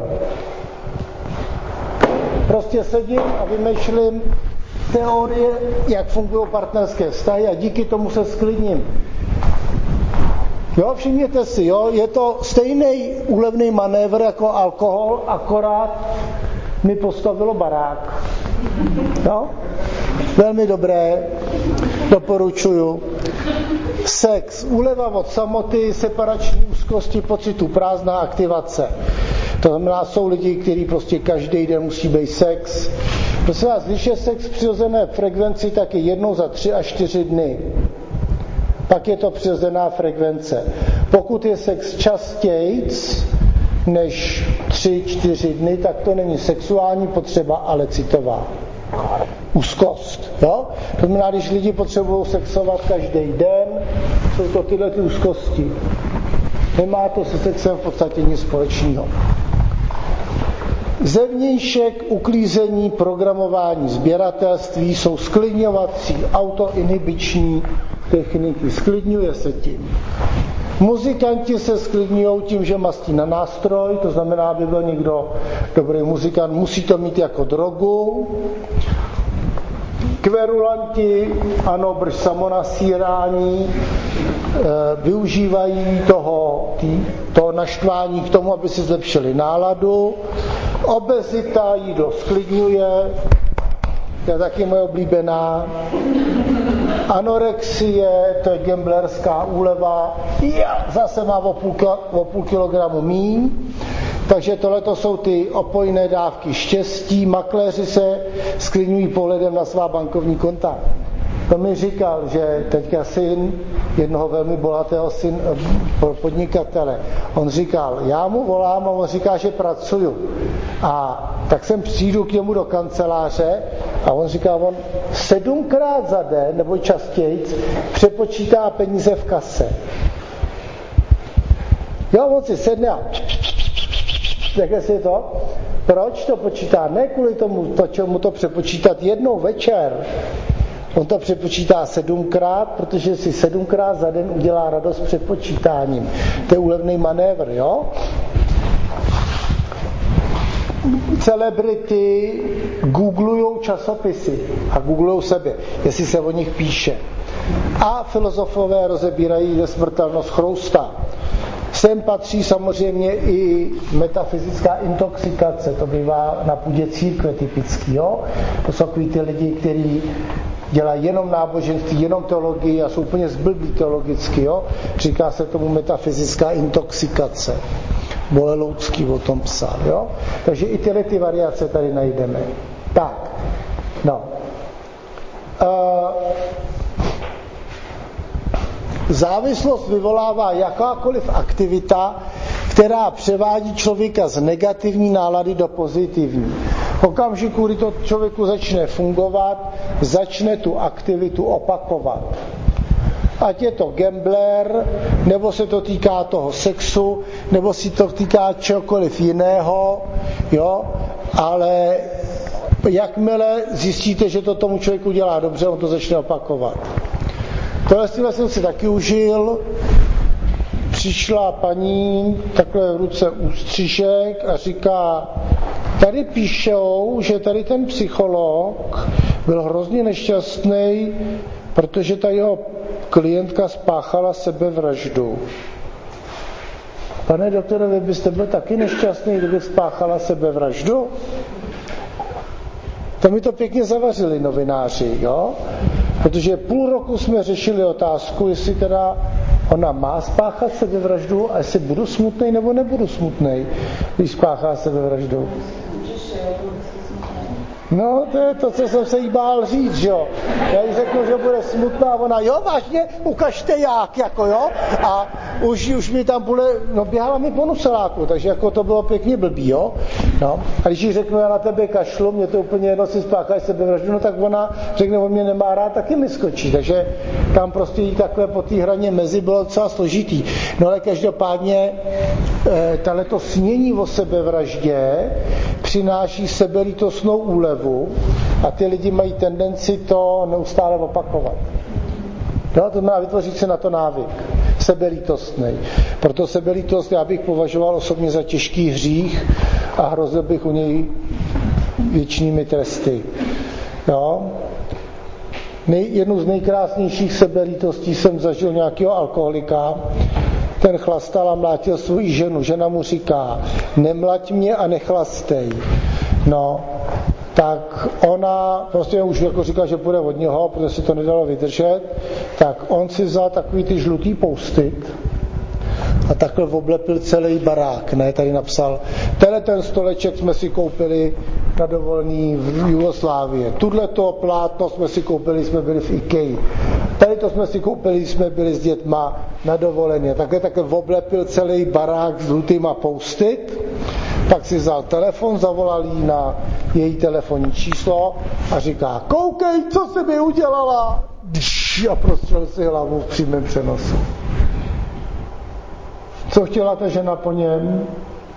Prostě sedím a vymýšlím teorie, jak fungují partnerské vztahy a díky tomu se sklidním. Jo, všimněte si, jo, je to stejný úlevný manévr jako alkohol, akorát mi postavilo barák. Jo? Velmi dobré, doporučuju. Sex, úleva od samoty, separační úzkosti, pocitu, prázdná aktivace. To znamená, jsou lidi, kteří prostě každý den musí být sex. Prosím vás, když je sex v přirozené frekvenci, tak je jednou za tři až čtyři dny. Pak je to přirozená frekvence. Pokud je sex častějc než tři čtyři dny, tak to není sexuální potřeba, ale citová. Úzkost. Jo? To znamená, když lidi potřebují sexovat každý den, jsou to tyhle ty úzkosti. Nemá to se sexem v podstatě nic společného. Zevnějšek, uklízení, programování, sběratelství jsou sklidňovací, autoinhibiční techniky. Sklidňuje se tím. Muzikanti se sklidňují tím, že mastí na nástroj, to znamená, aby byl někdo dobrý muzikant, musí to mít jako drogu. Kverulanti, ano, brž samonasírání, e, využívají toho, tý, toho naštvání k tomu, aby si zlepšili náladu. Obezita jídlo sklidňuje, to je taky moje oblíbená. Anorexie, to je gamblerská úleva, ja, zase má o půl, o půl kilogramu míň. Takže tohleto jsou ty opojné dávky štěstí. Makléři se sklidňují pohledem na svá bankovní konta. To mi říkal, že teďka syn jednoho velmi bohatého syn, podnikatele, on říkal, já mu volám a on říká, že pracuju. A tak jsem přijdu k němu do kanceláře a on říká, on sedmkrát za den, nebo častěji, přepočítá peníze v kase. Jo, on si sedne a jak si to? Proč to počítá? Ne kvůli tomu, to, čemu to přepočítat jednou večer. On to přepočítá sedmkrát, protože si sedmkrát za den udělá radost přepočítáním. To je úlevný manévr, jo? Celebrity googlujou časopisy a googlujou sebe, jestli se o nich píše. A filozofové rozebírají nesmrtelnost chrousta. Sem patří samozřejmě i metafyzická intoxikace, to bývá na půdě církve typický, jo? To jsou takový ty lidi, kteří dělají jenom náboženství, jenom teologii a jsou úplně zblblí teologicky, jo? Říká se tomu metafyzická intoxikace. Boleloucký o tom psal, jo? Takže i tyhle ty variace tady najdeme. Tak, no. Uh, Závislost vyvolává jakákoliv aktivita, která převádí člověka z negativní nálady do pozitivní. V okamžiku, kdy to člověku začne fungovat, začne tu aktivitu opakovat. Ať je to gambler, nebo se to týká toho sexu, nebo si to týká čehokoliv jiného, jo, ale jakmile zjistíte, že to tomu člověku dělá dobře, on to začne opakovat. Tohle jsem si taky užil. Přišla paní, takhle v ruce ústřižek a říká, tady píšou, že tady ten psycholog byl hrozně nešťastný, protože ta jeho klientka spáchala sebevraždu. Pane doktore, vy byste byl taky nešťastný, kdyby spáchala sebevraždu? To mi to pěkně zavařili novináři, jo? Protože půl roku jsme řešili otázku, jestli teda ona má spáchat sebevraždu a jestli budu smutnej nebo nebudu smutnej, když spáchá sebevraždu. No, to je to, co jsem se jí bál říct, jo. Já jí řeknu, že bude smutná, ona, jo, vážně, ukažte jak, jako jo. A už, už mi tam bude, no běhala mi po nuseláku, takže jako to bylo pěkně blbý, jo. No. A když jí řeknu, já na tebe kašlu, mě to úplně jedno, si spácháš sebevraždu, no tak ona řekne, on mě nemá rád, taky mi skočí. Takže tam prostě jí takhle po té hraně mezi bylo docela složitý. No ale každopádně e, tato snění o sebevraždě přináší sebelítostnou úlevu a ty lidi mají tendenci to neustále opakovat. No, to má vytvořit si na to návyk. Sebelítostnej. Proto sebelítost já bych považoval osobně za těžký hřích a hrozil bych u něj věčnými tresty. Jo? Nej, jednu z nejkrásnějších sebelítostí jsem zažil nějakého alkoholika. Ten chlastal a mlátil svou ženu. Žena mu říká, nemlať mě a nechlastej. No, tak ona prostě už jako říká, že půjde od něho, protože si to nedalo vydržet, tak on si vzal takový ty žlutý poustit a takhle oblepil celý barák, ne, tady napsal, tenhle ten stoleček jsme si koupili na dovolený v Jugoslávii, tudleto plátno jsme si koupili, jsme byli v Ikei, tady to jsme si koupili, jsme byli s dětma na dovoleně, takhle takhle oblepil celý barák s žlutýma poustit. Pak si vzal telefon, zavolal jí na její telefonní číslo a říká, koukej, co jsi mi udělala? A prostřelil si hlavu v přímém přenosu. Co chtěla ta žena po něm?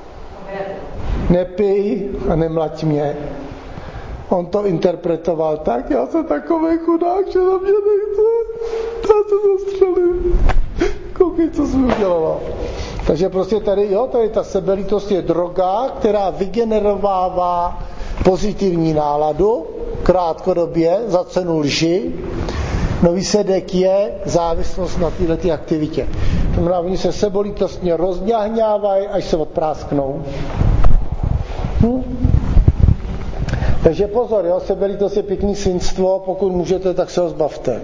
Nepij a nemlať mě. On to interpretoval tak, já jsem takovej chudák, že na mě nejde. Já se zastřelím. Koukej, co jsi mi udělala. Takže prostě tady, jo, tady ta sebelítost je droga, která vygenerovává pozitivní náladu krátkodobě za cenu lži. No výsledek je závislost na této aktivitě. To znamená, oni se sebelítostně rozňahňávají, až se odprásknou. Hm? Takže pozor, jo, sebelítost je pěkný svinstvo, pokud můžete, tak se ho zbavte.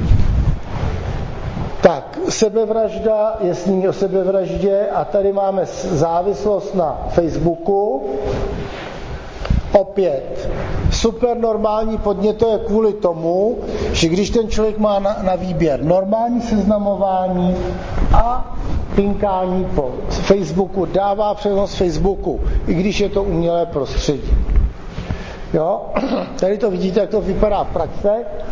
Tak, sebevražda je snímí o sebevraždě a tady máme závislost na Facebooku. Opět, supernormální podnět to je kvůli tomu, že když ten člověk má na, na výběr normální seznamování a pinkání po Facebooku, dává přednost Facebooku, i když je to umělé prostředí. Jo? Tady to vidíte, jak to vypadá v praxi.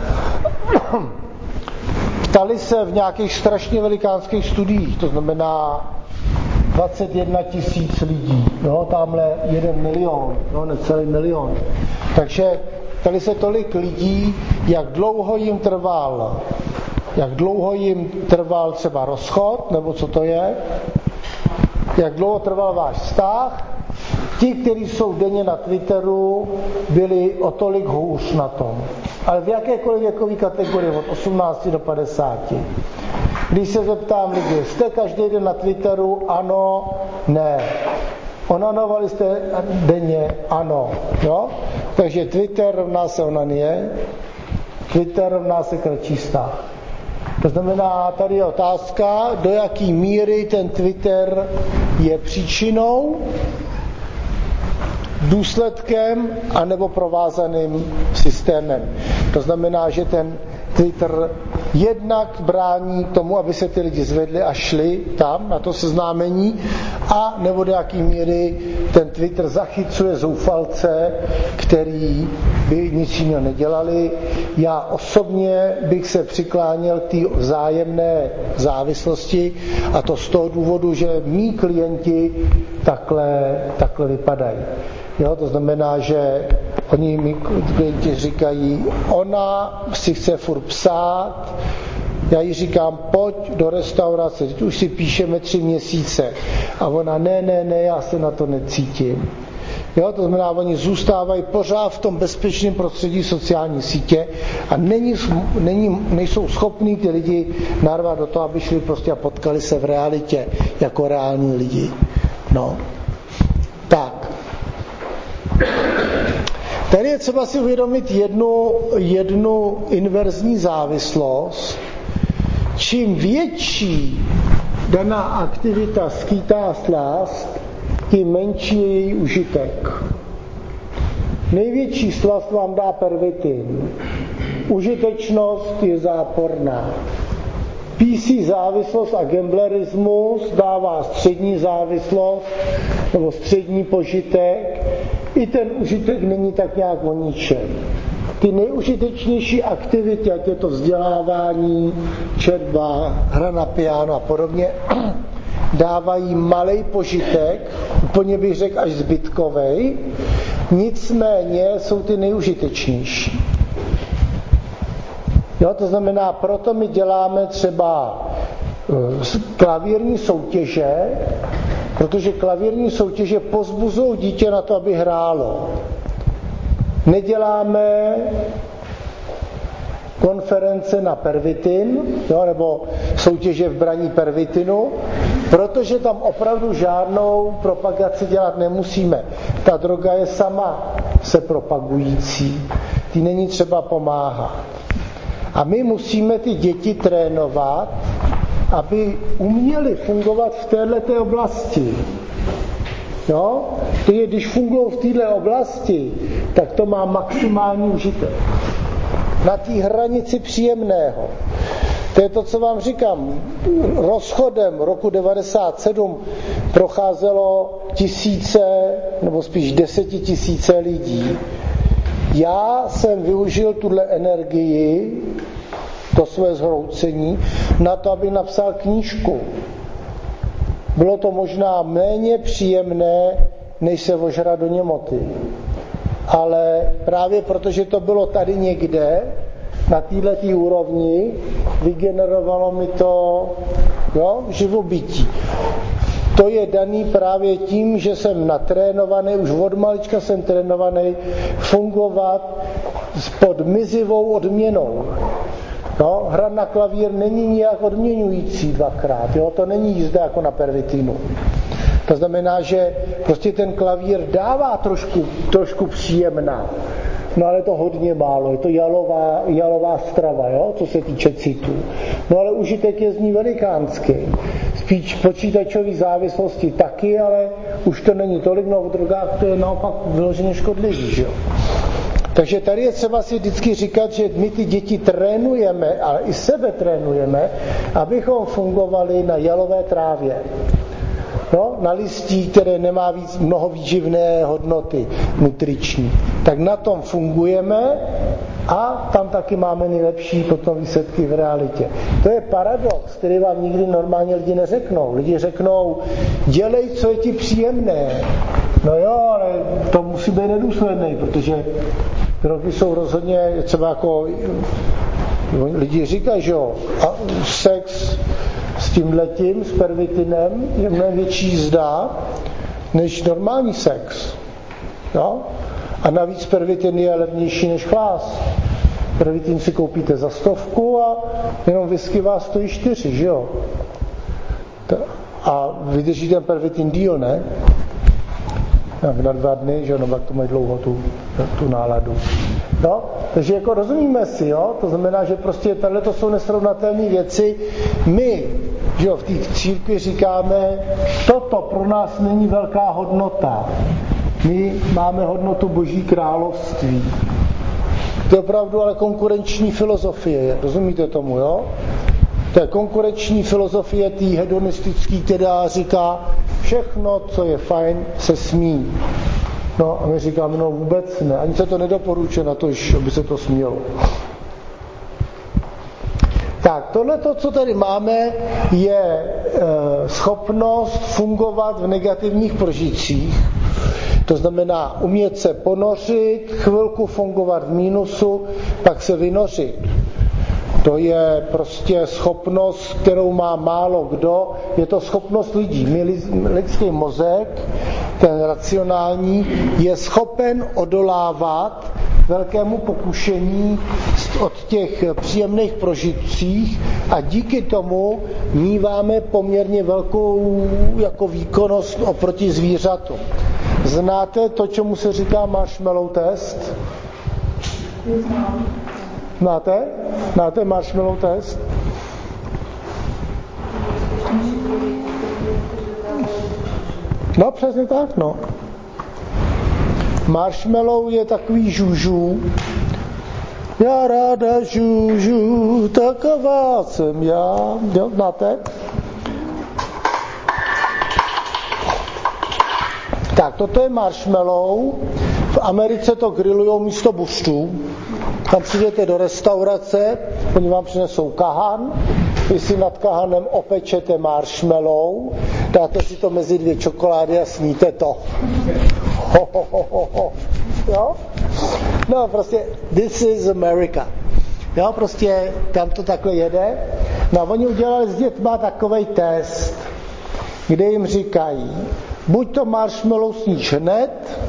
Ptali se v nějakých strašně velikánských studiích, to znamená dvacet jedna tisíc lidí, jo, tamhle jeden milion, jo, necelý milion. Takže ptali se tolik lidí, jak dlouho jim trval, jak dlouho jim trval třeba rozchod, nebo co to je, jak dlouho trval váš vztah. Ti, kteří jsou denně na Twitteru, byli o tolik hůř na tom. Ale v jakékoliv věkové kategorii, od osmnácti do padesáti. Když se zeptám lidi, jste každý den na Twitteru? Ano, ne. Onanovali jste denně? Ano. Jo? Takže Twitter rovná se onanie, Twitter rovná se kratší vztah. To znamená, tady je otázka, do jaký míry ten Twitter je příčinou, důsledkem anebo provázaným systémem. To znamená, že ten Twitter Jednak brání tomu, aby se ty lidi zvedli a šli tam na to seznámení, a nebo do jaký míry ten Twitter zachycuje zoufalce, který by nic jiného nedělali. Já osobně bych se přikláněl k té vzájemné závislosti, a to z toho důvodu, že mí klienti takhle, takhle vypadají. Jo, to znamená, že oni mi klienti říkají, ona si chce furt psát, já jí říkám, pojď do restaurace, teď už si píšeme tři měsíce. A ona, ne, ne, ne, já se na to necítím. Jo, to znamená, oni zůstávají pořád v tom bezpečném prostředí sociální sítě a není, není, nejsou schopní ty lidi narvat do toho, aby šli prostě a potkali se v realitě jako reální lidi. No. Tak. Tady je třeba si uvědomit jednu, jednu inverzní závislost. Čím větší daná aktivita skýtá slast, tím menší je její užitek. Největší slast vám dá pervitin. Užitečnost je záporná. P C závislost a gamblerismus dává střední závislost nebo střední požitek. I ten užitek není tak nějak o ničem. Ty nejužitečnější aktivity, ať je to vzdělávání, četba, hra na piano a podobně, dávají malej požitek, úplně bych řekl až zbytkovej, nicméně jsou ty nejužitečnější. Jo, to znamená, proto my děláme třeba klavírní soutěže, protože klavírní soutěže pozbuzují dítě na to, aby hrálo. Neděláme konference na pervitin, jo, nebo soutěže v braní pervitinu, protože tam opravdu žádnou propagaci dělat nemusíme. Ta droga je sama se propagující, ty není třeba pomáhat. A my musíme ty děti trénovat, aby uměli fungovat v této oblasti. Jo? Tedy, když fungují v této oblasti, tak to má maximální užitek. Na té hranici příjemného. To je to, co vám říkám. Rozchodem roku devadesát sedm procházelo tisíce, nebo spíš desetitisíce lidí. Já jsem využil tuhle energii, to své zhroucení, na to, aby napsal knížku. Bylo to možná méně příjemné, než se ožrat do němoty. Ale právě protože to bylo tady někde, na této úrovni, vygenerovalo mi to jo, živobytí. To je daný právě tím, že jsem natrénovaný, už od malička jsem trénovaný fungovat pod mizivou odměnou. No, hra na klavír není nijak odměňující dvakrát, jo? To není jízda jako na pervitinu. To znamená, že prostě ten klavír dává trošku, trošku příjemná, no ale to hodně málo, je to jalová, jalová strava, jo? Co se týče citů. No ale užitek je z ní velikánský. Spíš počítačové závislosti taky, ale už to není tolik, no v drogách to je naopak vyloženě škodlivý, že jo. Takže tady je třeba si vždycky říkat, že my ty děti trénujeme, ale i sebe trénujeme, abychom fungovali na jalové trávě. No, na listí, které nemá víc mnoho výživné hodnoty nutriční. Tak na tom fungujeme a tam taky máme nejlepší potom výsledky v realitě. To je paradox, který vám nikdy normálně lidi neřeknou. Lidi řeknou, dělej, co je ti příjemné. No jo, ale to musí být nedůsledný, protože drogy jsou rozhodně třeba jako lidi říkají, že jo, a sex s tímhletím, s pervitinem je mnohem větší jízda než normální sex. Jo? A navíc pervitin je levnější než chlás. Pervitin si koupíte za stovku a jenom whisky vás stojí čtyři, že jo? A vydrží ten pervitin díl, ne? Jak na dva dny, že jo, no pak to mají dlouho tu, tu náladu. No, takže jako rozumíme si, jo, to znamená, že prostě tahle to jsou nesrovnatelné věci. My, že jo, v té církvi říkáme, toto pro nás není velká hodnota. My máme hodnotu Boží království. To je opravdu ale konkurenční filozofie, rozumíte tomu, jo? To je konkurenční filozofie té hedonistické, která říká, všechno, co je fajn, se smí. No a my říkáme, no vůbec ne, ani se to nedoporučuje na to, aby se to smělo. Tak, tohleto, co tady máme, je e, schopnost fungovat v negativních prožitcích. To znamená umět se ponořit, chvilku fungovat v mínusu, pak se vynořit. To je prostě schopnost, kterou má málo kdo. Je to schopnost lidí. Lidský mozek, ten racionální, je schopen odolávat velkému pokušení od těch příjemných prožitcích a díky tomu míváme poměrně velkou jako výkonnost oproti zvířatu. Znáte to, čemu se říká marshmallow test? Znáte? Znáte marshmallow test? No, přesně tak, no. Marshmallow je takový žužu. Já ráda žužu, taková jsem já. Jo, znáte? Tak, toto je marshmallow. V Americe to grillujou místo buštů. Tam přijdete do restaurace, oni vám přinesou kahan, vy si nad kahanem opečete marshmallow, dáte si to mezi dvě čokolády a sníte to. Ho, ho, ho, ho, ho. Jo? No prostě, this is America. Jo, prostě tam to takhle jede. No a oni udělali s dětma takovej test, kde jim říkají, buď to marshmallow sníš hned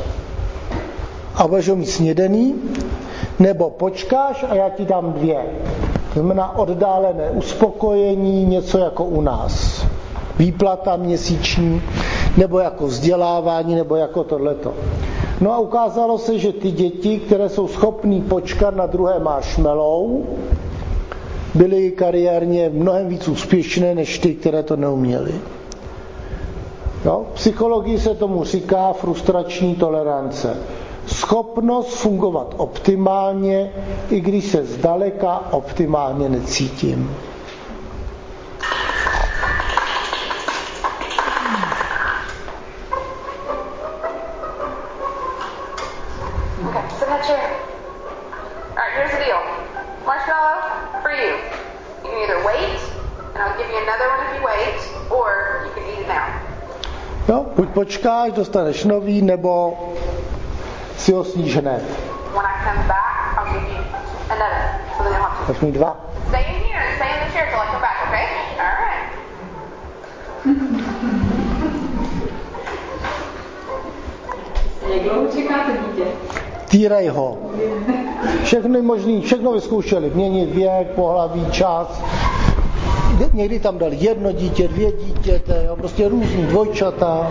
a budeš ho mít snědený, nebo počkáš a já ti dám dvě. To znamená oddálené uspokojení, něco jako u nás. Výplata měsíční, nebo jako vzdělávání, nebo jako tohleto. No a ukázalo se, že ty děti, které jsou schopný počkat na druhé marshmallow, byly kariérně mnohem víc úspěšné, než ty, které to neuměly. Jo? V psychologii se tomu říká frustrační tolerance. Schopnost fungovat optimálně, i když se zdaleka optimálně necítím. Okay, sit in that chair. All right, here's the deal. Marshmallow for you. You can either wait, and I'll give you another one if you wait, or you can eat it now. Jo, buď počkáš, dostaneš nový, nebo si ho sníš hned. When I come back, I'll give you another, so then you'll have to. Tak mi dva. Stay in here and stay in the chair till I come back, okay? All right. Jak dlouho čekáte dítě? Týrej ho. Všechny možný, všechno vyzkoušeli. Měnit věk, pohlaví, čas. Někdy tam dali jedno dítě, dvě dítěte, jo, prostě různý dvojčata.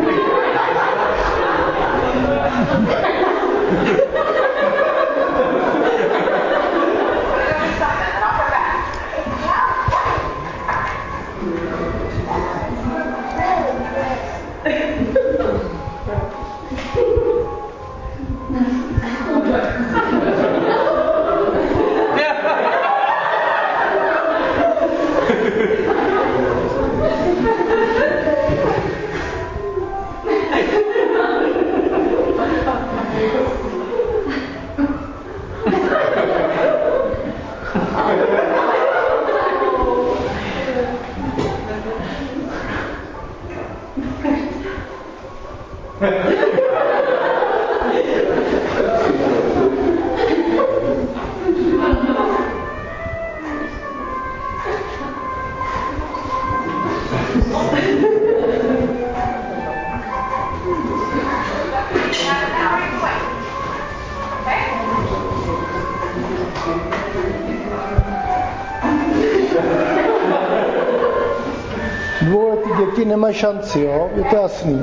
Dvouletý děti nemají šanci, jo? Je to jasný.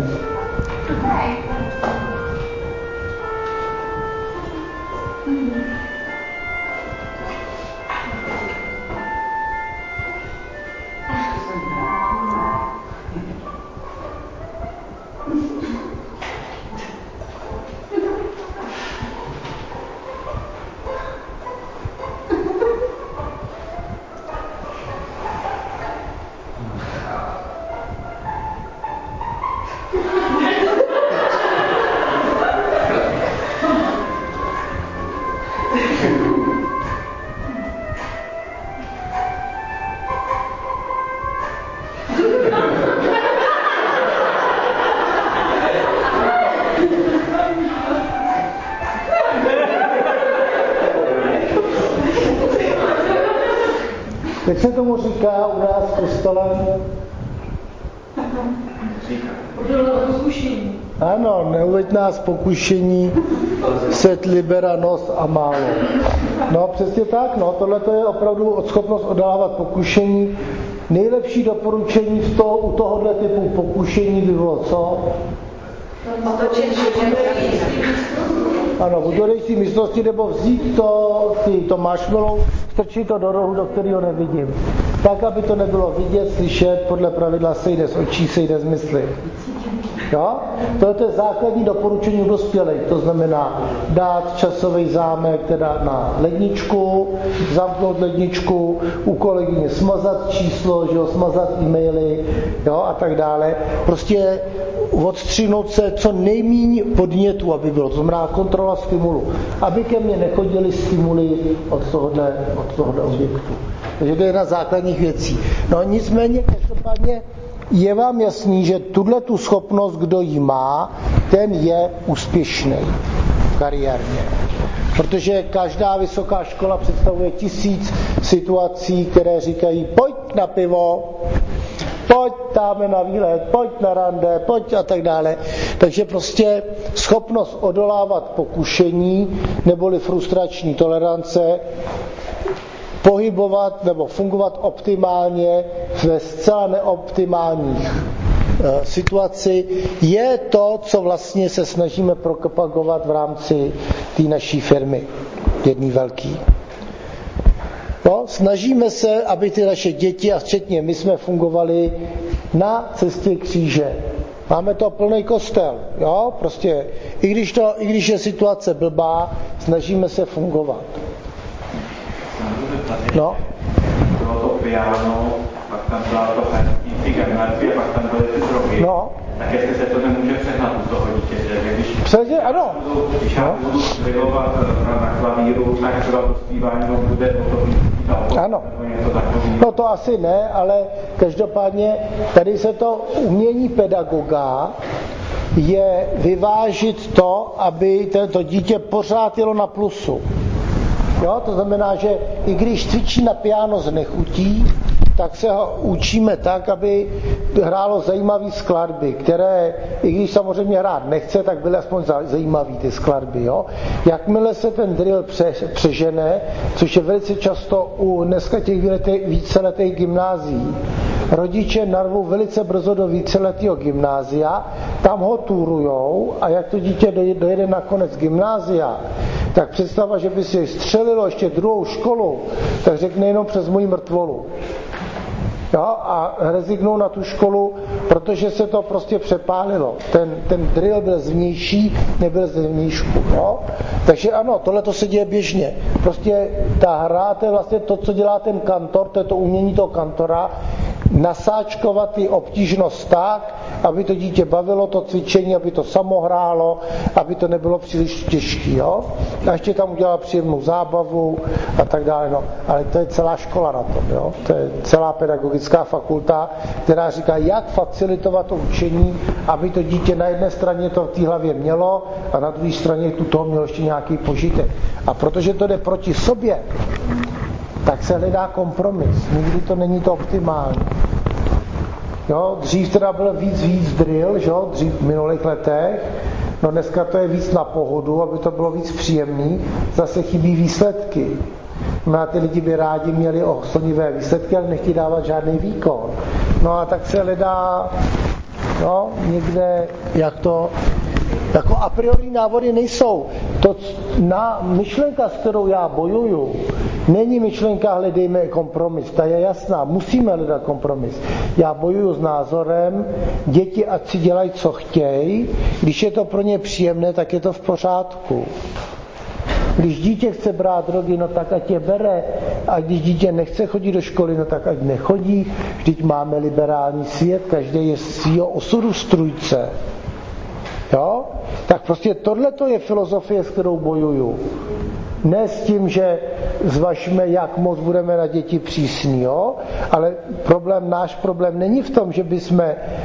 Jak se tomu říká u nás v kostelem? Ano, neuveď nás pokušení, set libera nos a málo. No přesně tak, no, tohle je opravdu schopnost odolávat pokušení. Nejlepší doporučení v to, u tohohle typu pokušení by bylo co? Ano, buď odejít si místnosti, nebo vzít to, ty, to marshmallow, strčit to do rohu, do kterého nevidím. Tak, aby to nebylo vidět, slyšet, podle pravidla sejde z očí, sejde z mysli. Jo? To je základní doporučení dospělých, to znamená dát časový zámek teda na ledničku, zamknout ledničku, u kolegyně smazat číslo, že jo, smazat e-maily, jo, a tak dále. Prostě odstřihnout se co nejméně podnětů, aby bylo, to znamená kontrola stimulu, aby ke mně nechodily stimuly od tohohle, od tohohle objektu. Takže to je jedna z základních věcí. No nicméně, každopádně je vám jasný, že tuhle tu schopnost, kdo ji má, ten je úspěšný kariérně. Protože každá vysoká škola představuje tisíc situací, které říkají, pojď na pivo, pojď dáme na výlet, pojď na rande, pojď a tak dále. Takže prostě schopnost odolávat pokušení neboli frustrační tolerance, pohybovat nebo fungovat optimálně ve zcela neoptimálních e, situaci je to, co vlastně se snažíme propagovat v rámci té naší firmy, jedný velký. No, snažíme se, aby ty naše děti a včetně my jsme fungovali na cestě kříže. Máme to plný kostel, jo, prostě i když, to, i když je situace blbá, snažíme se fungovat. No. Bylo to piano, pak tam byla to herní gymnázie, pak tam byly ty drogy. No. Tak jestli se to nemůže přehnat u toho dítěte, že když... Přesně, ano. Když já budu studovat na klavíru, tak třeba to zpívání bude o to víc. Ano. No to asi ne, ale každopádně tady se to umění pedagoga je vyvážit to, aby to dítě pořád jelo na plusu. Jo, to znamená, že i když cvičí na piano z nechutí, tak se ho učíme tak, aby hrálo zajímavé skladby, které, i když samozřejmě hrát nechce, tak byly aspoň zajímavé ty skladby. Jo? Jakmile se ten drill pře, přežene, což je velice často u dneska těch víceletých gymnázií, rodiče narvou velice brzo do víceletého gymnázia, tam ho túrujou a jak to dítě dojede na konec gymnázia, tak představa, že by si střelilo ještě druhou školu, tak řekne jenom přes moji mrtvolu. Jo? A rezignou na tu školu, protože se to prostě přepálilo. Ten, ten drill byl zvnější, nebyl zvnějšku. Jo? Takže ano, tohle to se děje běžně. Prostě ta hra, to je vlastně to, co dělá ten kantor, to je to umění toho kantora, nasáčkovat ty obtížnost tak, aby to dítě bavilo, to cvičení, aby to samo hrálo, aby to nebylo příliš těžké. Jo? A ještě tam udělala příjemnou zábavu a tak dále. No. Ale to je celá škola na tom. Jo? To je celá pedagogická fakulta, která říká, jak facilitovat to učení, aby to dítě na jedné straně to v té hlavě mělo a na druhé straně tu toho mělo ještě nějaký požitek. A protože to jde proti sobě, tak se hledá kompromis. Nikdy to není to optimální. Jo, dřív teda byl víc, víc drill, že? Dřív v minulých letech, no dneska to je víc na pohodu, aby to bylo víc příjemný, zase chybí výsledky. No a ty lidi by rádi měli oslnivé výsledky, ale nechtějí dávat žádný výkon. No a tak se hledá, no, někde, jak to, jako a priori návody nejsou. To na myšlenka, s kterou já bojuju, není myšlenka hledejme kompromis, ta je jasná, musíme hledat kompromis. Já bojuju s názorem, děti ať si dělají, co chtějí, když je to pro ně příjemné, tak je to v pořádku. Když dítě chce brát drogy, no tak ať je bere, a když dítě nechce chodit do školy, no tak ať nechodí, vždyť máme liberální svět, každý je svýho osudu strůjce. Jo? Tak prostě tohleto je filozofie, s kterou bojuju. Ne s tím, že zvažme, jak moc budeme na děti přísní, jo? Ale problém, náš problém není v tom, že bychom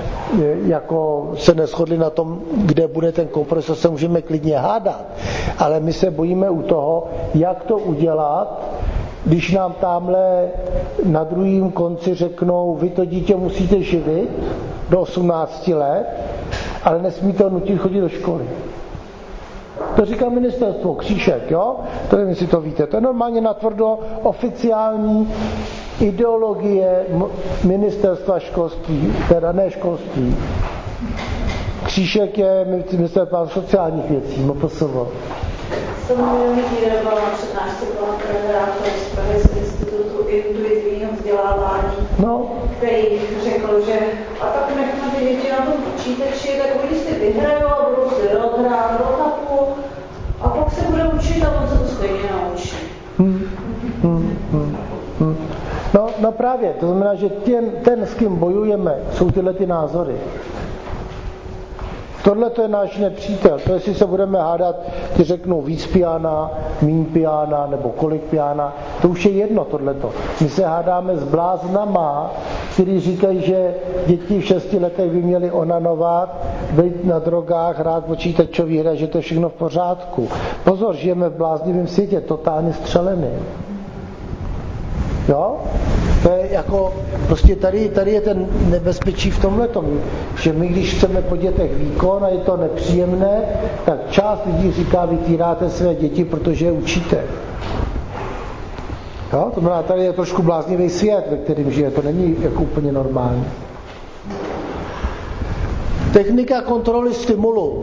jako se neshodli na tom, kde bude ten kompromis, se můžeme klidně hádat. Ale my se bojíme u toho, jak to udělat, když nám tamhle na druhém konci řeknou, vy to dítě musíte živit do osmnácti let, ale nesmíte ho nutit chodit do školy. To říká ministerstvo, Kříšek, jo? To nevím, jestli to víte. To je normálně natvrdo oficiální ideologie ministerstva školství, teda ne školství. Kříšek je ministerstvo sociálních věcí, M P S V. Jsem minulý týden byla na přednášce pana Preverátora z Prahy z Institutu intuitivního vzdělávání, no. který řekl, že a tak nechme ty děti na tom počítači, tak oni si vyhrajou a budou si rok hrát, rok a půl a pak se bude učit a on se to stejně naučí. Hmm. Hmm. Hmm. Hmm. No, no právě, to znamená, že ten, ten, s kým bojujeme, jsou tyhle ty názory. Tohle to je náš nepřítel. To jestli se budeme hádat, ty řeknou víc piana, míň piana, nebo kolik piana, to už je jedno tohleto. My se hádáme s bláznama, kteří říkají, že děti v šesti letech by měly onanovat, být na drogách, hrát počítačový hry, že to je všechno v pořádku. Pozor, žijeme v bláznivém světě, totálně střelený. Jo? To je jako, prostě tady, tady je ten nebezpečí v tomhletom, že my, když chceme po dětech výkon a je to nepříjemné, tak část lidí říká, vytýráte své děti, protože je učíte. Jo? To znamená, tady je trošku bláznivý svět, ve kterém žije, to není jako úplně normální. Technika kontroly stimulu.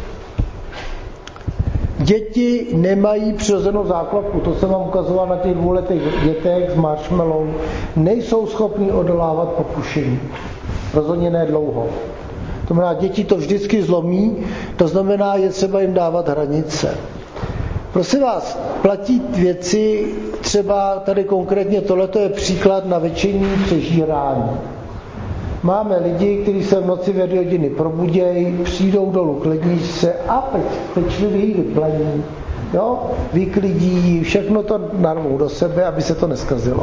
Děti nemají přirozenou základku, to jsem vám ukazoval na těch dvouletých dětech z marshmallow, nejsou schopní odolávat pokušení. Rozhodně ne dlouho. To znamená, děti to vždycky zlomí, to znamená, je třeba jim dávat hranice. Prosím vás, platí věci, třeba tady konkrétně tohleto je příklad na večerní přežírání. Máme lidi, kteří se v noci ve dvě hodiny probudějí, přijdou dolů k ledničce a peč, pečlivě vyplaní, jo, vyklidí, všechno to narvou do sebe, aby se to neskazilo.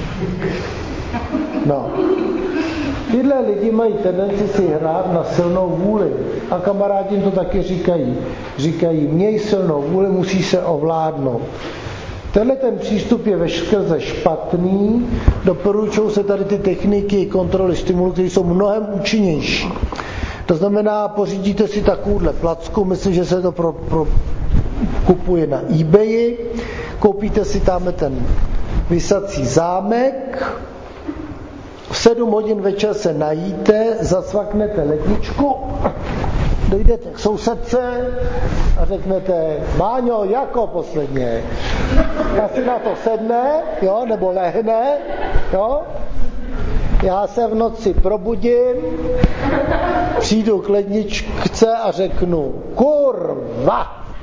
No. Tyhle lidi mají tendenci si hrát na silnou vůli a kamarádi jim to taky říkají. Říkají, měj silnou vůli, musí se ovládnout. Tenhle ten přístup je veškerze špatný, doporučují se tady ty techniky kontroly stimulu, které jsou mnohem účinnější. To znamená, pořídíte si takovouhle placku, myslím, že se to pro, pro, kupuje na eBayi, koupíte si tam ten visací zámek, v sedm hodin večer se najíte, zacvaknete ledničku, dojdete k sousedce a řeknete, Máňo, jako posledně. A si na to sedne, jo, nebo lehne, jo. Já se v noci probudím, přijdu k ledničce a řeknu, kurva.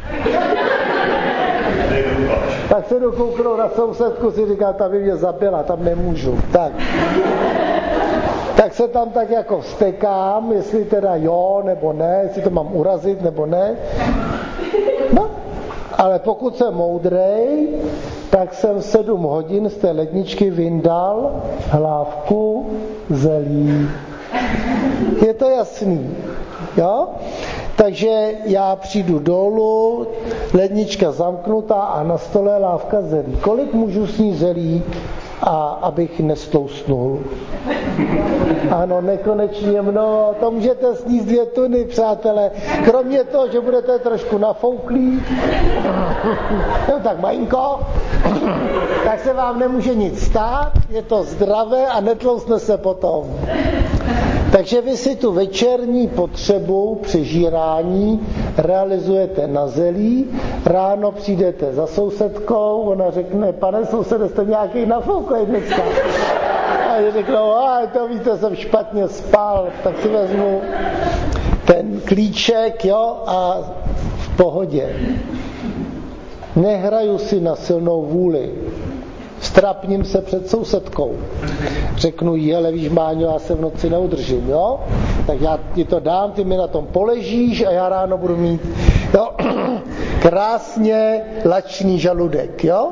Tak se jdu kouknout na sousedku, si říká, ta by mě zabila, tam nemůžu. Tak. Tak se tam tak jako vztekám, jestli teda jo nebo ne, jestli to mám urazit nebo ne. No, ale pokud jsem moudrej, tak jsem sedm hodin z té ledničky vyndal hlávku zelí. Je to jasný, jo? Takže já přijdu dolů, lednička zamknutá a na stole lávka zelí. Kolik můžu sníst zelí, a abych nestlousnul? Ano, nekonečně mnoho. To můžete sníst dvě tuny, přátelé. Kromě toho, že budete trošku nafouklí, no tak malinko, tak se vám nemůže nic stát, je to zdravé a netlousne se potom. Takže vy si tu večerní potřebu přežírání realizujete na zelí, ráno přijdete za sousedkou, ona řekne, pane sousede, jste nějaký nafouklej dneska. A je řeknou, a to víte, jsem špatně spal, tak si vezmu ten klíček, jo, a v pohodě. Nehraju si na silnou vůli. Strapním se před sousedkou. Řeknu jí, hele, víš, Máňo, já se v noci neudržím, jo? Tak já ti to dám, ty mi na tom poležíš a já ráno budu mít, jo, krásně lačný žaludek, jo?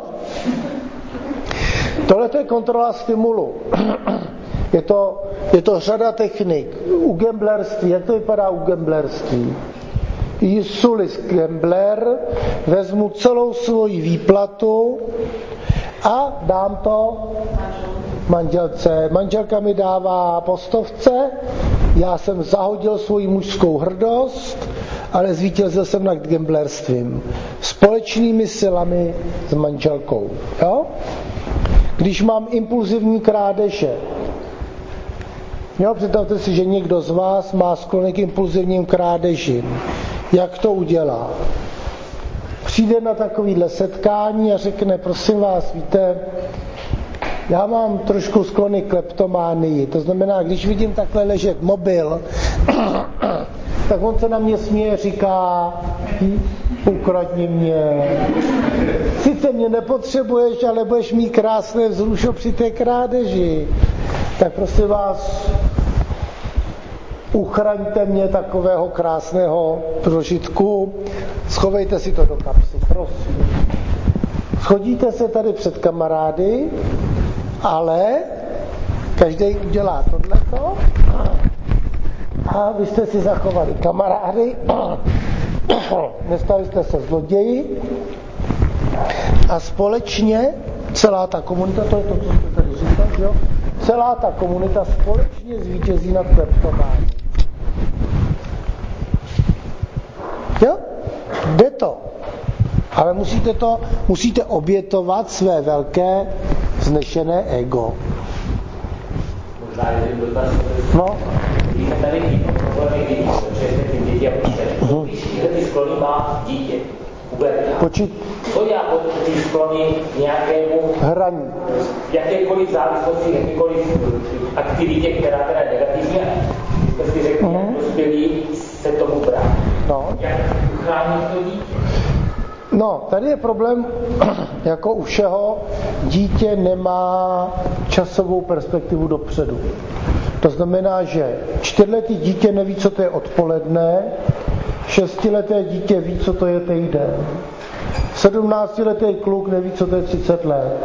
Tohle je kontrola stimulu. Je to, je to řada technik. U gamblerství, jak to vypadá u gamblerství? Sulis gambler, vezmu celou svoji výplatu a dám to manželce. Manželka mi dává po stovce, já jsem zahodil svoji mužskou hrdost, ale zvítězil jsem nad gamblerstvím. Společnými silami s manželkou. Jo? Když mám impulzivní krádeže, jo, představte si, že někdo z vás má sklony k impulzivním krádežím. Jak to udělá? Přijde na takovýhle setkání a řekne, prosím vás, víte, já mám trošku sklony k kleptománii. To znamená, když vidím takhle ležet mobil, tak on se na mě směje, říká, ukradni mě. Sice mě nepotřebuješ, ale budeš mít krásné vzrušo při té krádeži. Tak prosím vás, uchraňte mě takového krásného prožitku, schovejte si to do kapsy, prosím. Schodíte se tady před kamarády, ale každý udělá tohleto a vy jste si zachovali kamarády, nestali jste se zloději a společně celá ta komunita, to je to, co jste tady říkal, jo? Celá ta komunita společně zvítězí nad kleptomány. Jo? Jde to. Ale musíte to, musíte obětovat své velké vznešené ego. Možná jeden dotaz. No. Když se tady vidí problémy lidí, protože jste ty děti a počítače. Když tyhle sklony má dítě, puberta. Počít. Co já potom ty sklony nějakému hraní, jakékoliv závislosti, jakékoliv aktivitě, která teda je negativní, jste si řekli, mm. jak dospělí se tomu brát. No. Jak uchránit to dítě? No, tady je problém, jako u všeho, dítě nemá časovou perspektivu dopředu. To znamená, že čtyřletý dítě neví, co to je odpoledne, šestileté dítě ví, co to je týden. sedmnáctiletý kluk neví, co to je třicet let.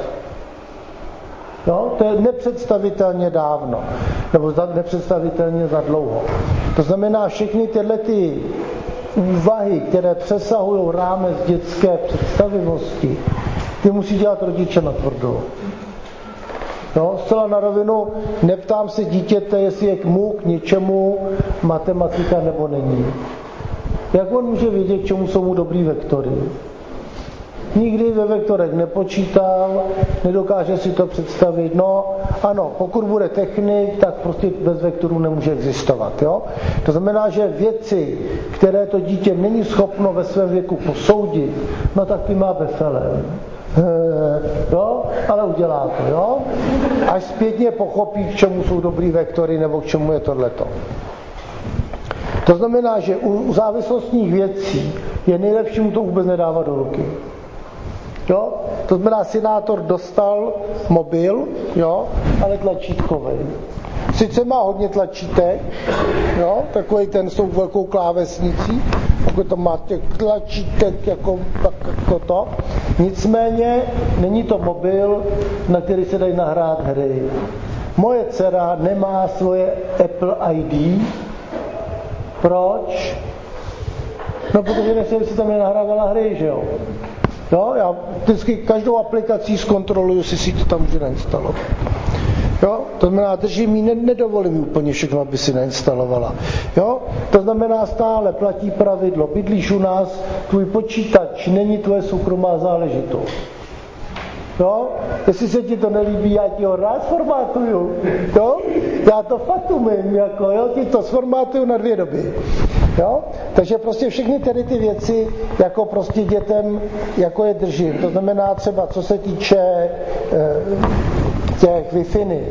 No, to je nepředstavitelně dávno, nebo za, nepředstavitelně za dlouho. To znamená, všechny tyhle ty úvahy, které přesahují rámec dětské představivosti, ty musí dělat rodiče natvrdo. No, zcela na rovinu, neptám se dítěte, jestli je k mu, k něčemu matematika nebo není. Jak on může vědět, čemu jsou mu dobrý vektory? Nikdy ve vektorech nepočítal, nedokáže si to představit. No, ano, pokud bude technik, tak prostě bez vektorů nemůže existovat. Jo? To znamená, že věci, které to dítě není schopno ve svém věku posoudit, no tak ty má befelem. Jo? Ale udělá to. Jo? Až zpětně pochopí, k čemu jsou dobrý vektory nebo k čemu je tohleto. To znamená, že u závislostních věcí je nejlepší mu to vůbec nedávat do ruky. Jo? To znamená, senátor dostal mobil, jo? Ale tlačítkový. Sice má hodně tlačítek, jo? Takový ten s tou velkou klávesnicí, jako to má těch tlačítek jako, jako to. Nicméně není to mobil, na který se dají nahrát hry. Moje dcera nemá svoje Apple I D. Proč? No, protože nechci, aby si tam nenahrávala hry, že jo? Jo, já vždycky každou aplikací zkontroluji, jestli si to tam může nainstalovat. Jo, to znamená, držím jí, nedovolím úplně všechno, aby si nainstalovala. Jo, to znamená, stále platí pravidlo. Bydlíš u nás, tvůj počítač není tvoje soukromá záležitost. Jo, jestli se ti to nelíbí, já ti ho rád sformátuju. Jo, já to fakt umím, jako, jo, ti to sformátuju na dvě doby. Jo? Takže prostě všechny tady ty věci jako prostě dětem jako je držím. To znamená třeba co se týče e, těch Wi-Fi.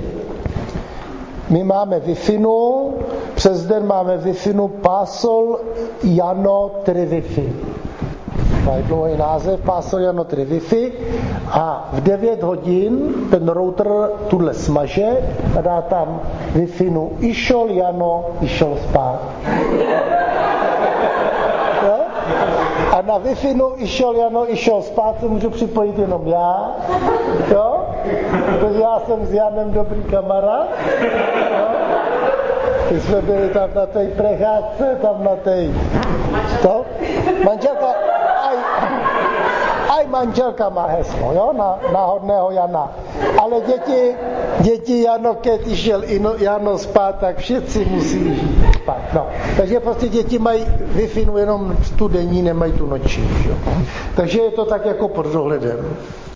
My máme Wi-Fi, přes den máme Wi-Fi Pásol Jano tři Wi-Fi. Mají dlouhý název Pásol Jano tři Wi-Fi a v devět hodin ten router tuhle smaže a dá tam Wi-Fi išel Jano, išel spát. A na Wi-Fi išel Jano, išel spát, se můžu připojit jenom já, jo? Protože já jsem s Janem dobrý kamarád, jo? My jsme byli tam na té precházce, tam na té, to, manželka, aj, aj manželka má heslo, jo, na náhodného Jana. Ale děti, děti Jano, když šel Jano spát, tak všetci musí jít spát. No. Takže prostě děti mají Wi-Fi jenom tu denní, nemají tu noční. Jo. Takže je to tak jako pod dohledem.